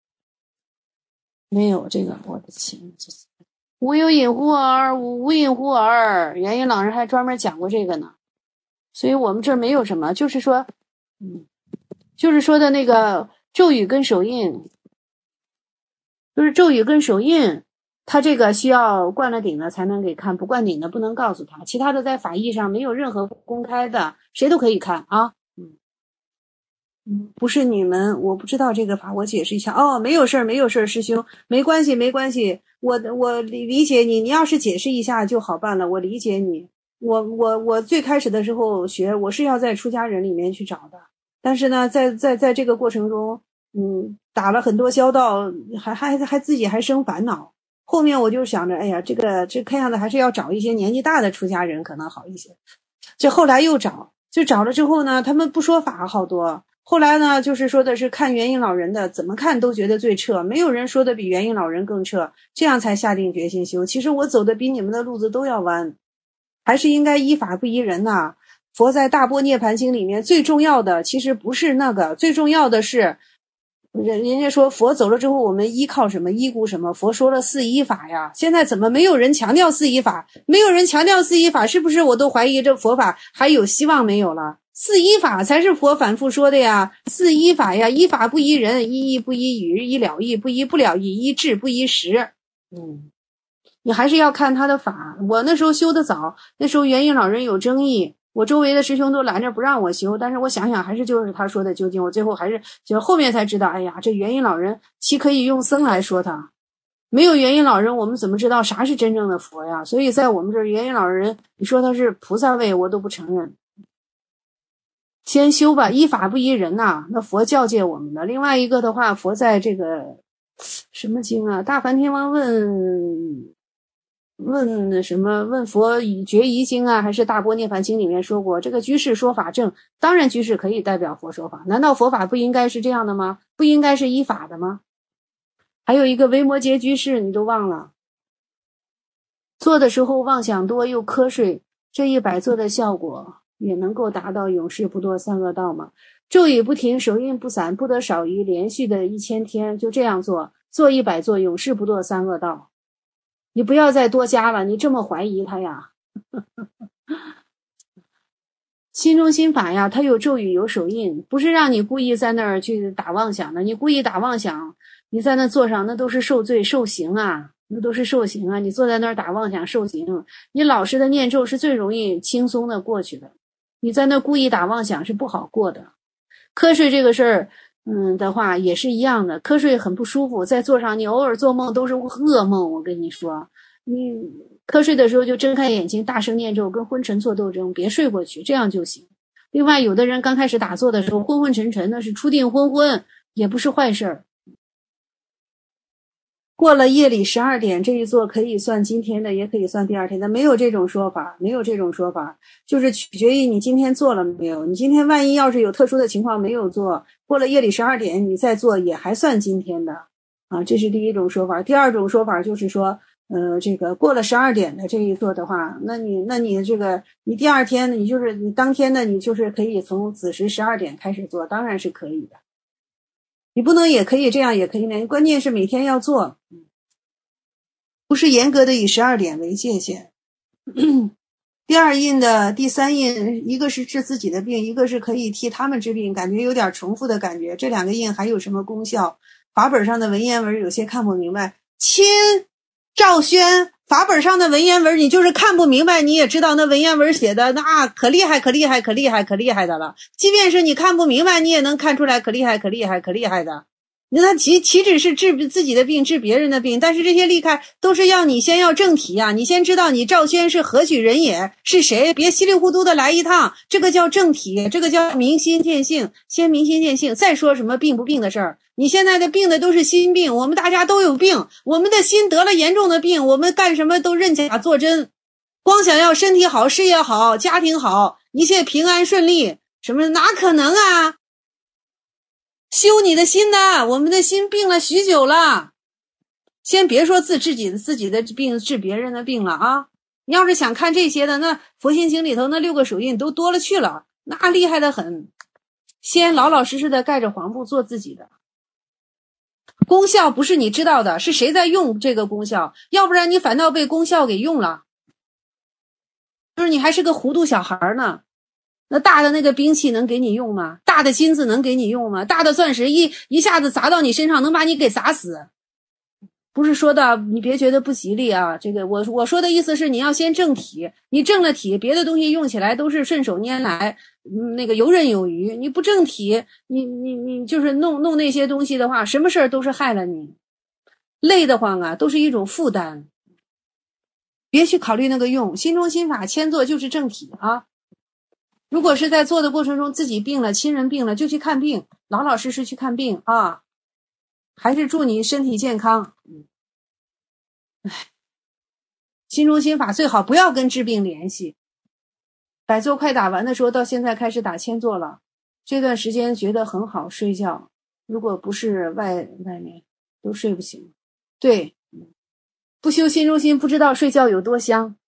没有这个，我的亲，无有隐乎耳，无隐乎耳，元音老人还专门讲过这个呢。所以我们这儿没有什么，就是说就是说的那个咒语跟手印，就是咒语跟手印，它这个需要灌了顶的才能给看，不灌顶的不能告诉他。其他的在法义上没有任何公开的，谁都可以看啊。不是你们，我不知道这个法，我解释一下。哦，没有事儿，师兄，没关系，我理解你，你要是解释一下就好办了，我理解你。我最开始的时候学，我是要在出家人里面去找的，但是呢，在这个过程中，打了很多交道，还自己还生烦恼。后面我就想着，哎呀，这看样子还是要找一些年纪大的出家人可能好一些。这后来又找了之后呢，他们不说法好多。后来呢，就是说的是看元音老人的，怎么看都觉得最彻，没有人说的比元音老人更彻，这样才下定决心修。其实我走的比你们的路子都要弯，还是应该依法不依人呐。佛在大般涅盘经里面最重要的其实不是那个，最重要的是人家说佛走了之后我们依靠什么，依顾什么？佛说了四依法呀，现在怎么没有人强调四依法？没有人强调四依法，是不是我都怀疑这佛法还有希望没有了？四依法才是佛反复说的呀，四依法呀，依法不依人，依义不依语，依了义不依不了义，依智不依时。你还是要看他的法。我那时候修的早，那时候元音老人有争议，我周围的师兄都拦着不让我修，但是我想想还是就是他说的究竟，我最后还是就后面才知道，哎呀，这元音老人岂可以用僧来说他？没有元音老人，我们怎么知道啥是真正的佛呀？所以在我们这儿，元音老人，你说他是菩萨位，我都不承认。先修吧，依法不依人呐，那佛教诫我们的。另外一个的话，佛在这个什么经啊，大梵天王问佛决疑经啊，还是大般涅盘经里面说过，这个居士说法正，当然居士可以代表佛说法，难道佛法不应该是这样的吗？不应该是依法的吗？还有一个维摩诘居士你都忘了，做的时候妄想多又瞌睡，这一百做的效果也能够达到永世不堕三恶道吗？咒语不停，手印不散，不得少于连续的1000天，就这样做100座，永世不堕三恶道。你不要再多加了，你这么怀疑他呀。心中心法呀，它有咒语有手印，不是让你故意在那儿去打妄想的，你故意打妄想，你在那坐上那都是受罪受刑啊。 那都是受刑啊！你坐在那儿打妄想受刑，你老实的念咒是最容易轻松的过去的。你在那故意打妄想是不好过的。瞌睡这个事儿，的话也是一样的，瞌睡很不舒服，在座上你偶尔做梦都是噩梦。我跟你说，你瞌睡的时候就睁开眼睛，大声念咒，跟昏沉做斗争，别睡过去，这样就行。另外，有的人刚开始打坐的时候昏昏沉沉的，是初定昏昏，也不是坏事儿。过了夜里12点这一坐可以算今天的，也可以算第二天的，没有这种说法，没有这种说法，就是取决于你今天做了没有。你今天万一要是有特殊的情况没有做，过了夜里12点你再做也还算今天的啊，这是第一种说法。第二种说法就是说这个过了12点的这一坐的话，那你这个你第二天你就是你当天的你就是可以从子时12点开始做，当然是可以的。你不能也可以这样也可以呢，关键是每天要做，不是严格的以12点为界限。第二印的第三印，一个是治自己的病，一个是可以替他们治病，感觉有点重复的感觉。这两个印还有什么功效？法本上的文言文有些看不明白。亲赵轩，法本上的文言文你就是看不明白，你也知道那文言文写的那可厉害可厉害可厉害可厉害的了。即便是你看不明白，你也能看出来可厉害可厉害可厉害的。那他岂止是治自己的病，治别人的病，但是这些厉害都是要你先要正题啊，你先知道你赵轩是何许人也，是谁，别稀里糊涂的来一趟，这个叫正题，这个叫明心见性，先明心见性，再说什么病不病的事儿。你现在的病的都是心病，我们大家都有病，我们的心得了严重的病，我们干什么都认假作真，光想要身体好，事业好，家庭好，一切平安顺利，什么哪可能啊？修你的心的，我们的心病了许久了。先别说自己的病治别人的病了啊！你要是想看这些的，那佛心经里头那6个手印都多了去了，那厉害的很。先老老实实的盖着黄布做自己的。功效不是你知道的，是谁在用这个功效，要不然你反倒被功效给用了，就是你还是个糊涂小孩呢。那大的那个兵器能给你用吗？大的金子能给你用吗？大的钻石一下子砸到你身上能把你给砸死。不是说的你别觉得不吉利啊，这个我说的意思是你要先正体，你正了体，别的东西用起来都是顺手拈来，那个游刃有余。你不正体，你就是弄那些东西的话，什么事儿都是害了你，累得慌啊，都是一种负担。别去考虑那个用，心中心法谦坐就是正体啊。如果是在做的过程中自己病了，亲人病了，就去看病，老老实实去看病啊。还是祝你身体健康。心中心法最好不要跟治病联系。百座快打完的时候，到现在开始打千座了，这段时间觉得很好睡觉，如果不是外面都睡不醒。对，不修心中心不知道睡觉有多香。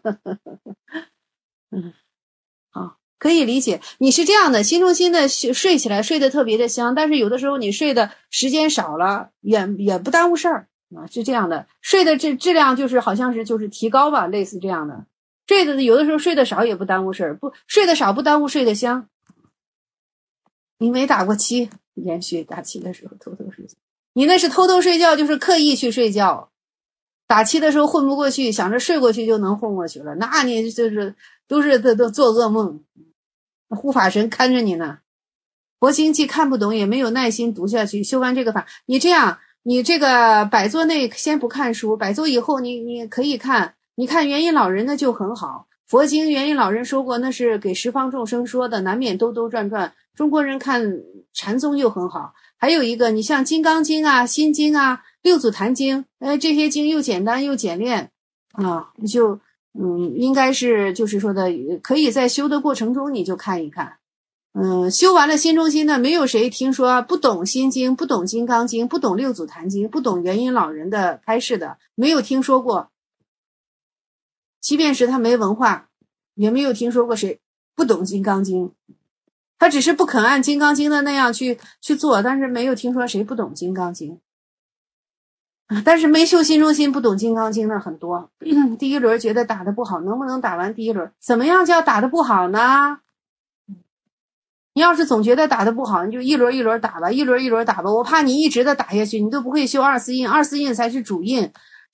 好，可以理解。你是这样的，心中心的睡起来睡得特别的香，但是有的时候你睡的时间少了，也不耽误事儿啊，是这样的。睡的质量就是好像是就是提高吧，类似这样的。睡的有的时候睡得少也不耽误事儿，不睡得少不耽误睡得香。你没打过七，连续打七的时候偷偷睡觉，你那是偷偷睡觉，就是刻意去睡觉。打七的时候混不过去，想着睡过去就能混过去了，那你就是都做噩梦。护法神看着你呢，佛经既看不懂，也没有耐心读下去。修完这个法，你这样，你这个百座内先不看书，百座以后你可以看，你看元音老人的就很好。佛经元音老人说过，那是给十方众生说的，难免兜兜转转。中国人看禅宗又很好。还有一个，你像金刚经啊、心经啊、六祖坛经，这些经又简单又简练啊，就应该是就是说的，可以在修的过程中你就看一看。修完了心中心的，没有谁听说不懂心经、不懂金刚经、不懂六祖坛经、不懂元音老人的开示的，没有听说过。即便是他没文化，也没有听说过谁不懂金刚经。他只是不肯按金刚经的那样去做，但是没有听说谁不懂金刚经。但是没修心中心不懂金刚经的很多。第一轮觉得打得不好，能不能打完第一轮？怎么样叫打得不好呢？你要是总觉得打得不好，你就一轮一轮打吧，一轮一轮打吧。我怕你一直的打下去，你都不会修二四印，二四印才是主印。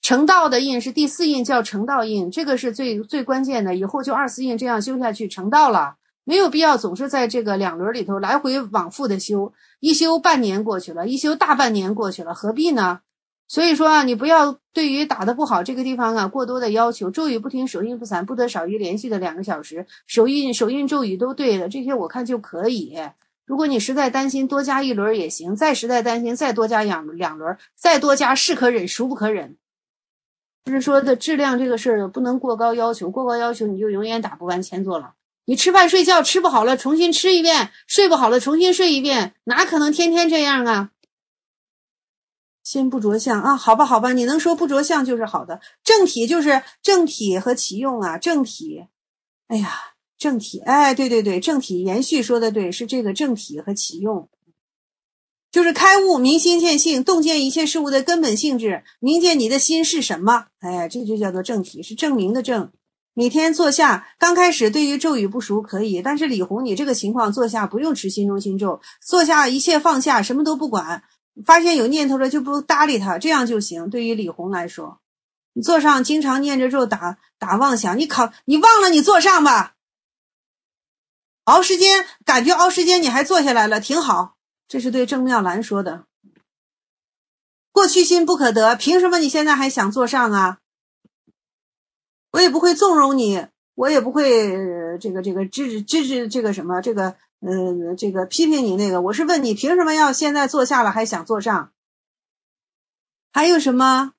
成道的印是第4印，叫成道印，这个是最关键的，以后就24印这样修下去，成道了，没有必要总是在这个2轮里头来回往复的修，一修半年过去了，一修大半年过去了，何必呢？所以说啊，你不要对于打得不好这个地方啊过多的要求，咒语不停，手印不散，不得少于连续的2个小时，手印咒语都对的，这些我看就可以。如果你实在担心，多加1轮也行，再实在担心再多加2轮，再多加是可忍孰不可忍。就是说的质量这个事儿不能过高要求，过高要求你就永远打不完前作了。你吃饭睡觉吃不好了重新吃一遍，睡不好了重新睡一遍，哪可能天天这样啊？心不着相啊，好吧，你能说不着相就是好的。正体就是正体和其用啊，正体，哎呀，正体，哎，对，正体延续说的对，是这个正体和其用，就是开悟明心见性，洞见一切事物的根本性质，明见你的心是什么，哎，这就叫做正体，是证明的正。每天坐下，刚开始对于咒语不熟可以，但是李红你这个情况坐下不用持心中心咒，坐下一切放下，什么都不管，发现有念头了就不搭理他，这样就行。对于李红来说，你坐上经常念着咒打妄想，你忘了你坐上吧，熬时间，感觉熬时间你还坐下来了，挺好。这是对郑妙兰说的。过去心不可得，凭什么你现在还想坐上啊？我也不会纵容你，我也不会这个支持这个什么这个批评你那个，我是问你凭什么要现在坐下了还想坐上？还有什么？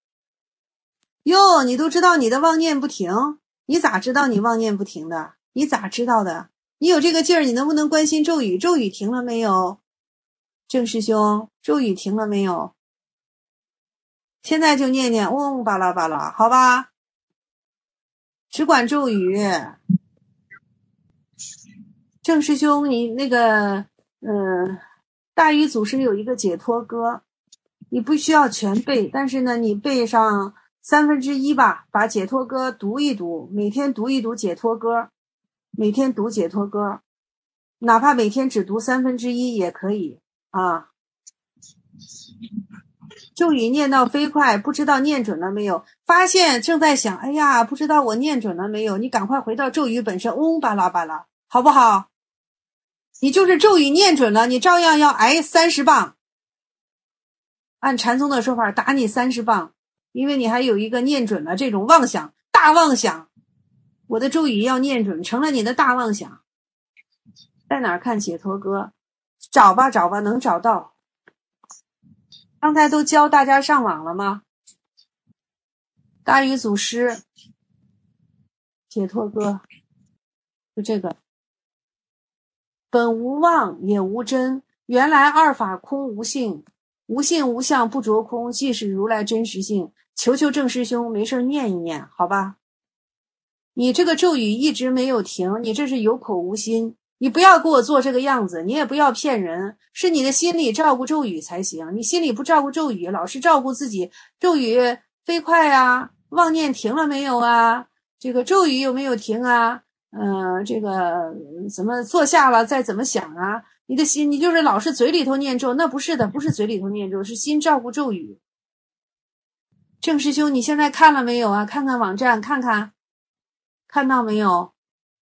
哟，你都知道你的妄念不停，你咋知道你妄念不停的？你咋知道的？你有这个劲儿，你能不能关心咒语？咒语停了没有？郑师兄，咒语停了没有？现在就念念嗡巴拉巴拉，好吧？只管咒语。郑师兄，你那个大禹祖师有一个解脱歌，你不需要全背，但是呢你背上1/3吧，把解脱歌读一读，每天读一读解脱歌，每天读解脱歌，哪怕每天只读1/3也可以啊。咒语念到飞快，不知道念准了没有，发现正在想，哎呀，不知道我念准了没有，你赶快回到咒语本身，嗡巴拉巴拉，好不好？你就是咒语念准了，你照样要挨30棒，按禅宗的说法打你30棒，因为你还有一个念准了这种妄想，大妄想，我的咒语要念准，成了你的大妄想。在哪儿看解脱歌？找吧，能找到。刚才都教大家上网了吗？大禹祖师解脱歌，就这个。本无妄也无真，原来二法空无性，无性无相不着空，即是如来真实性。求求郑师兄没事念一念，好吧？你这个咒语一直没有停，你这是有口无心，你不要给我做这个样子，你也不要骗人，是你的心里照顾咒语才行。你心里不照顾咒语，老是照顾自己，咒语飞快啊，妄念停了没有啊？这个咒语有没有停啊？这个怎么坐下了再怎么想啊？你的心，你就是老是嘴里头念咒，那不是的，不是嘴里头念咒，是心照顾咒语。郑师兄，你现在看了没有啊？看看网站，看到没有？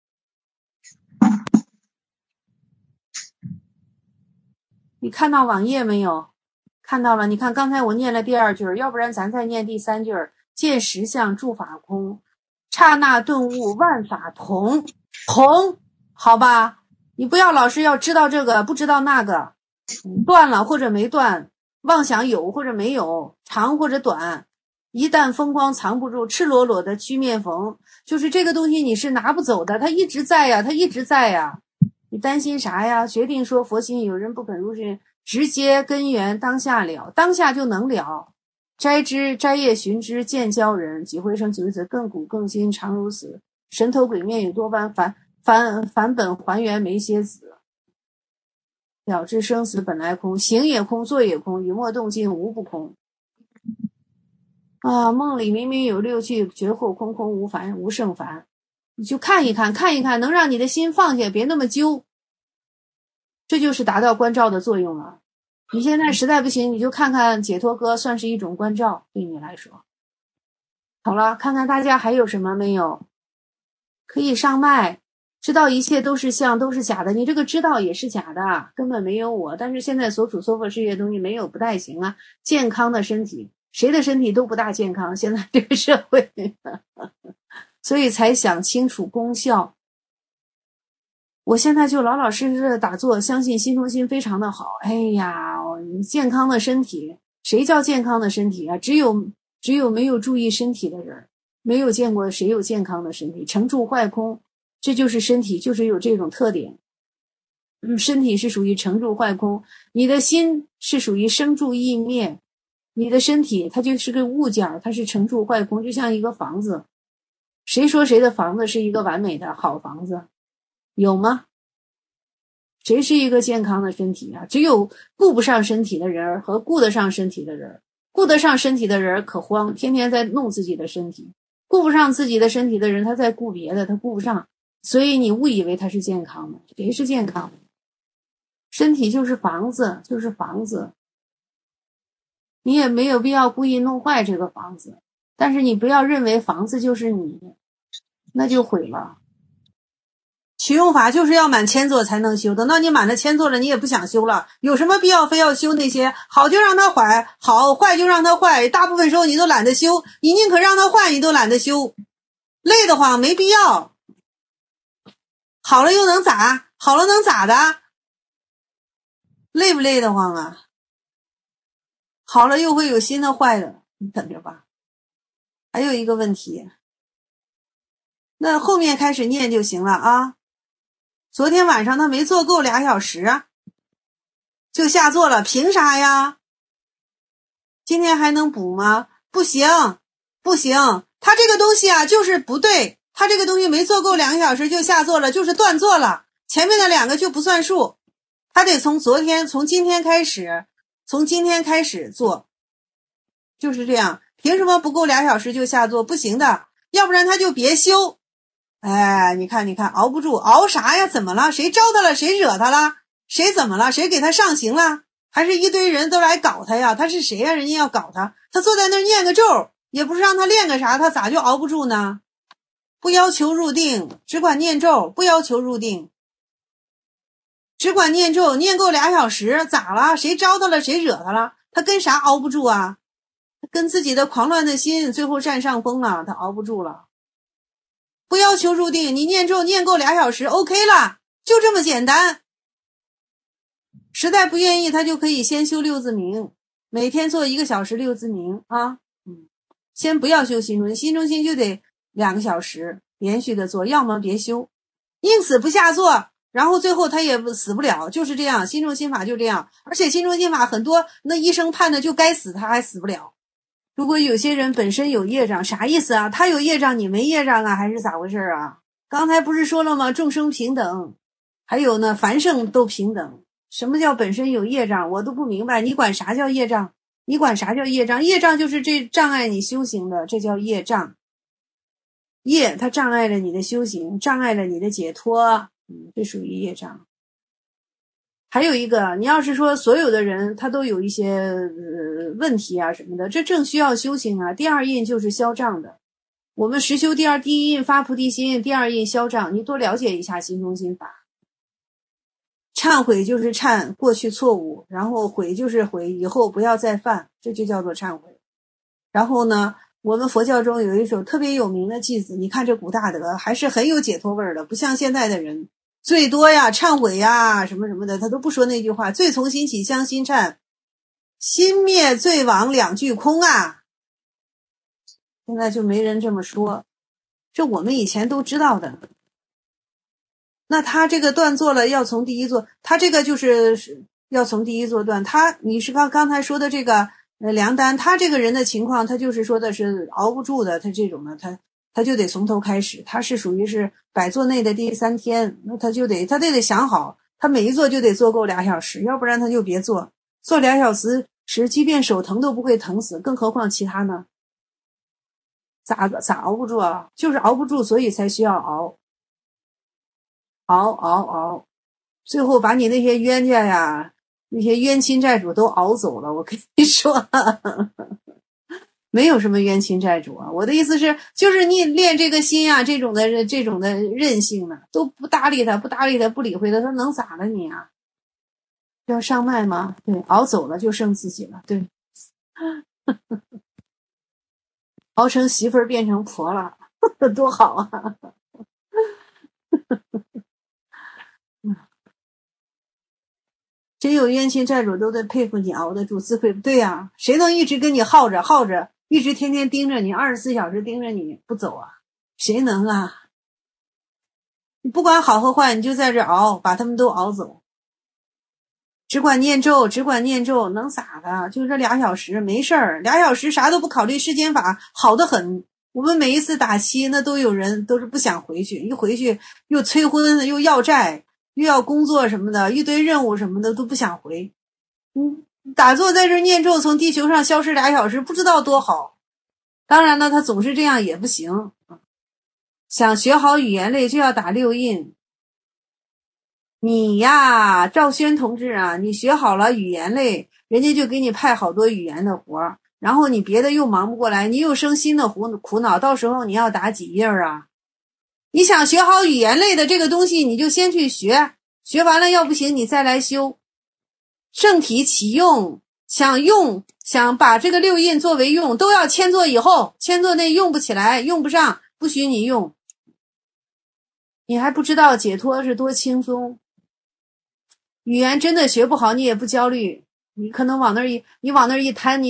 你看到网页没有？看到了。你看刚才我念了第2句，要不然咱再念第3句。见实相诸法空，刹那顿悟万法同，好吧？你不要老是要知道这个不知道那个，断了或者没断，妄想有或者没有，长或者短，一旦风光藏不住，赤裸裸的屈面缝，就是这个东西你是拿不走的，它一直在呀，你担心啥呀？决定说佛心有人不肯入世，直接根源当下了，当下就能了。摘枝摘叶寻枝见教人，几回生几回死，亘古亘今常如此。神头鬼面有多般，返本还原没歇子。了知生死本来空，行也空，坐也空，雨墨动静无不空。啊，梦里明明有6句，绝后空空无烦无胜烦。你就看一看，能让你的心放下，别那么揪。这就是达到关照的作用了。你现在实在不行，你就看看解脱歌，算是一种关照，对你来说。 好了，看看大家还有什么没有？可以上麦。知道一切都是相，都是假的，你这个知道也是假的，根本没有我。但是现在所处所事业东西没有不太行啊。健康的身体，谁的身体都不大健康，现在这个社会所以才想清楚功效。我现在就老老实实的打坐，相信心中心非常的好。哎呀，健康的身体，谁叫健康的身体啊？只有没有注意身体的人，没有见过谁有健康的身体。成住坏空，这就是身体，就是有这种特点。身体是属于成住坏空，你的心是属于生住异灭，你的身体它就是个物件，它是成住坏空，就像一个房子。谁说谁的房子是一个完美的好房子？有吗？谁是一个健康的身体啊？只有顾不上身体的人和顾得上身体的人。顾得上身体的人可慌，天天在弄自己的身体；顾不上自己的身体的人，他在顾别的，他顾不上。所以你误以为他是健康的，谁是健康的？身体就是房子，就是房子。你也没有必要故意弄坏这个房子，但是你不要认为房子就是你，那就毁了。取用法就是要满千座才能修，等到你满了千座了，你也不想修了，有什么必要非要修那些？好就让它坏，好坏就让它坏，大部分时候你都懒得修，你宁可让它坏，你都懒得修，累得慌，没必要。好了又能咋？好了能咋的？累不累得慌啊？好了又会有新的坏的，你等着吧。还有一个问题，那后面开始念就行了啊。昨天晚上他没做够2小时啊，就下座了，凭啥呀？今天还能补吗？不行，不行，他这个东西啊就是不对，他这个东西没做够2个小时就下座了，就是断座了，前面的2个就不算数，他得从今天开始做，就是这样。凭什么不够2小时就下座？不行的，要不然他就别修。哎，你看，熬不住，熬啥呀？怎么了？谁招他了？谁惹他了？谁怎么了？谁给他上刑了？还是一堆人都来搞他呀？他是谁呀？人家要搞他，他坐在那儿念个咒，也不是让他练个啥，他咋就熬不住呢？不要求入定，只管念咒，不要求入定，只管念咒，念够2小时，咋了？谁招他了？谁惹他了？他跟啥熬不住啊？他跟自己的狂乱的心最后占上风了，他熬不住了。不要求入定，你念咒念够2小时 OK 了，就这么简单。实在不愿意，他就可以先修六字明，每天做1个小时六字明啊。先不要修心中心，心中心就得2个小时连续的做，要么别修，宁死不下做，然后最后他也死不了，就是这样，心中心法就这样。而且心中心法很多那医生判的就该死，他还死不了。如果有些人本身有业障，啥意思啊？他有业障你没业障啊，还是咋回事啊？刚才不是说了吗？众生平等，还有呢，凡圣都平等。什么叫本身有业障？我都不明白，你管啥叫业障？你管啥叫业障？业障就是这障碍你修行的，这叫业障。业它障碍了你的修行，障碍了你的解脱，这属于业障。还有一个，你要是说所有的人他都有一些问题啊什么的，这正需要修行啊。第二印就是消障的，我们实修第一印发菩提心，第二印消障，你多了解一下心中心法。忏悔就是忏过去错误，然后悔就是悔以后不要再犯，这就叫做忏悔。然后呢，我们佛教中有一首特别有名的偈子，你看这古大德还是很有解脱味儿的，不像现在的人最多呀忏悔呀什么什么的，他都不说那句话，罪从心起相心忏，心灭罪亡两句空啊。现在就没人这么说，这我们以前都知道的。那他这个断做了要从第一座，他这个就是要从第一座断。你是刚才说的这个梁丹，他这个人的情况，他就是说的是熬不住的，他这种的他就得从头开始，他是属于是百座内的第3天，那他得想好，他每一座就得做够2小时，要不然他就别做2小时，即便手疼都不会疼死，更何况其他呢？咋熬不住啊？就是熬不住，所以才需要熬，最后把你那些冤家呀，那些冤亲债主都熬走了。我跟你说， 没有什么冤亲债主啊。我的意思是，就是你练这个心啊，这种的韧性呢，都不搭理他，不理会他，他能咋了你啊？要上麦吗？对，熬走了就剩自己了，对。熬成媳妇儿变成婆了，多好啊！真有冤亲债主都得佩服你熬得住，自愧不对呀，谁能一直跟你耗着，一直天天盯着你，24小时盯着你不走啊？谁能啊？你不管好和坏，你就在这熬，把他们都熬走。只管念咒，能咋的？就这2小时没事儿，2小时啥都不考虑，世间法好得很。我们每一次打七，那都有人都是不想回去，一回去又催婚，又要债，又要工作什么的，一堆任务什么的都不想回。打坐在这念咒，从地球上消失2小时，不知道多好。当然呢，他总是这样也不行。想学好语言类就要打6印。你呀，赵轩同志啊，你学好了语言类，人家就给你派好多语言的活，然后你别的又忙不过来，你又生新的苦恼，到时候你要打几页啊？你想学好语言类的这个东西，你就先去学，学完了要不行你再来修。圣体启用，想把这个6印作为用，都要签作以后，签作内用不起来，用不上，不许你用。你还不知道解脱是多轻松。语言真的学不好，你也不焦虑，你可能往那儿一瘫，你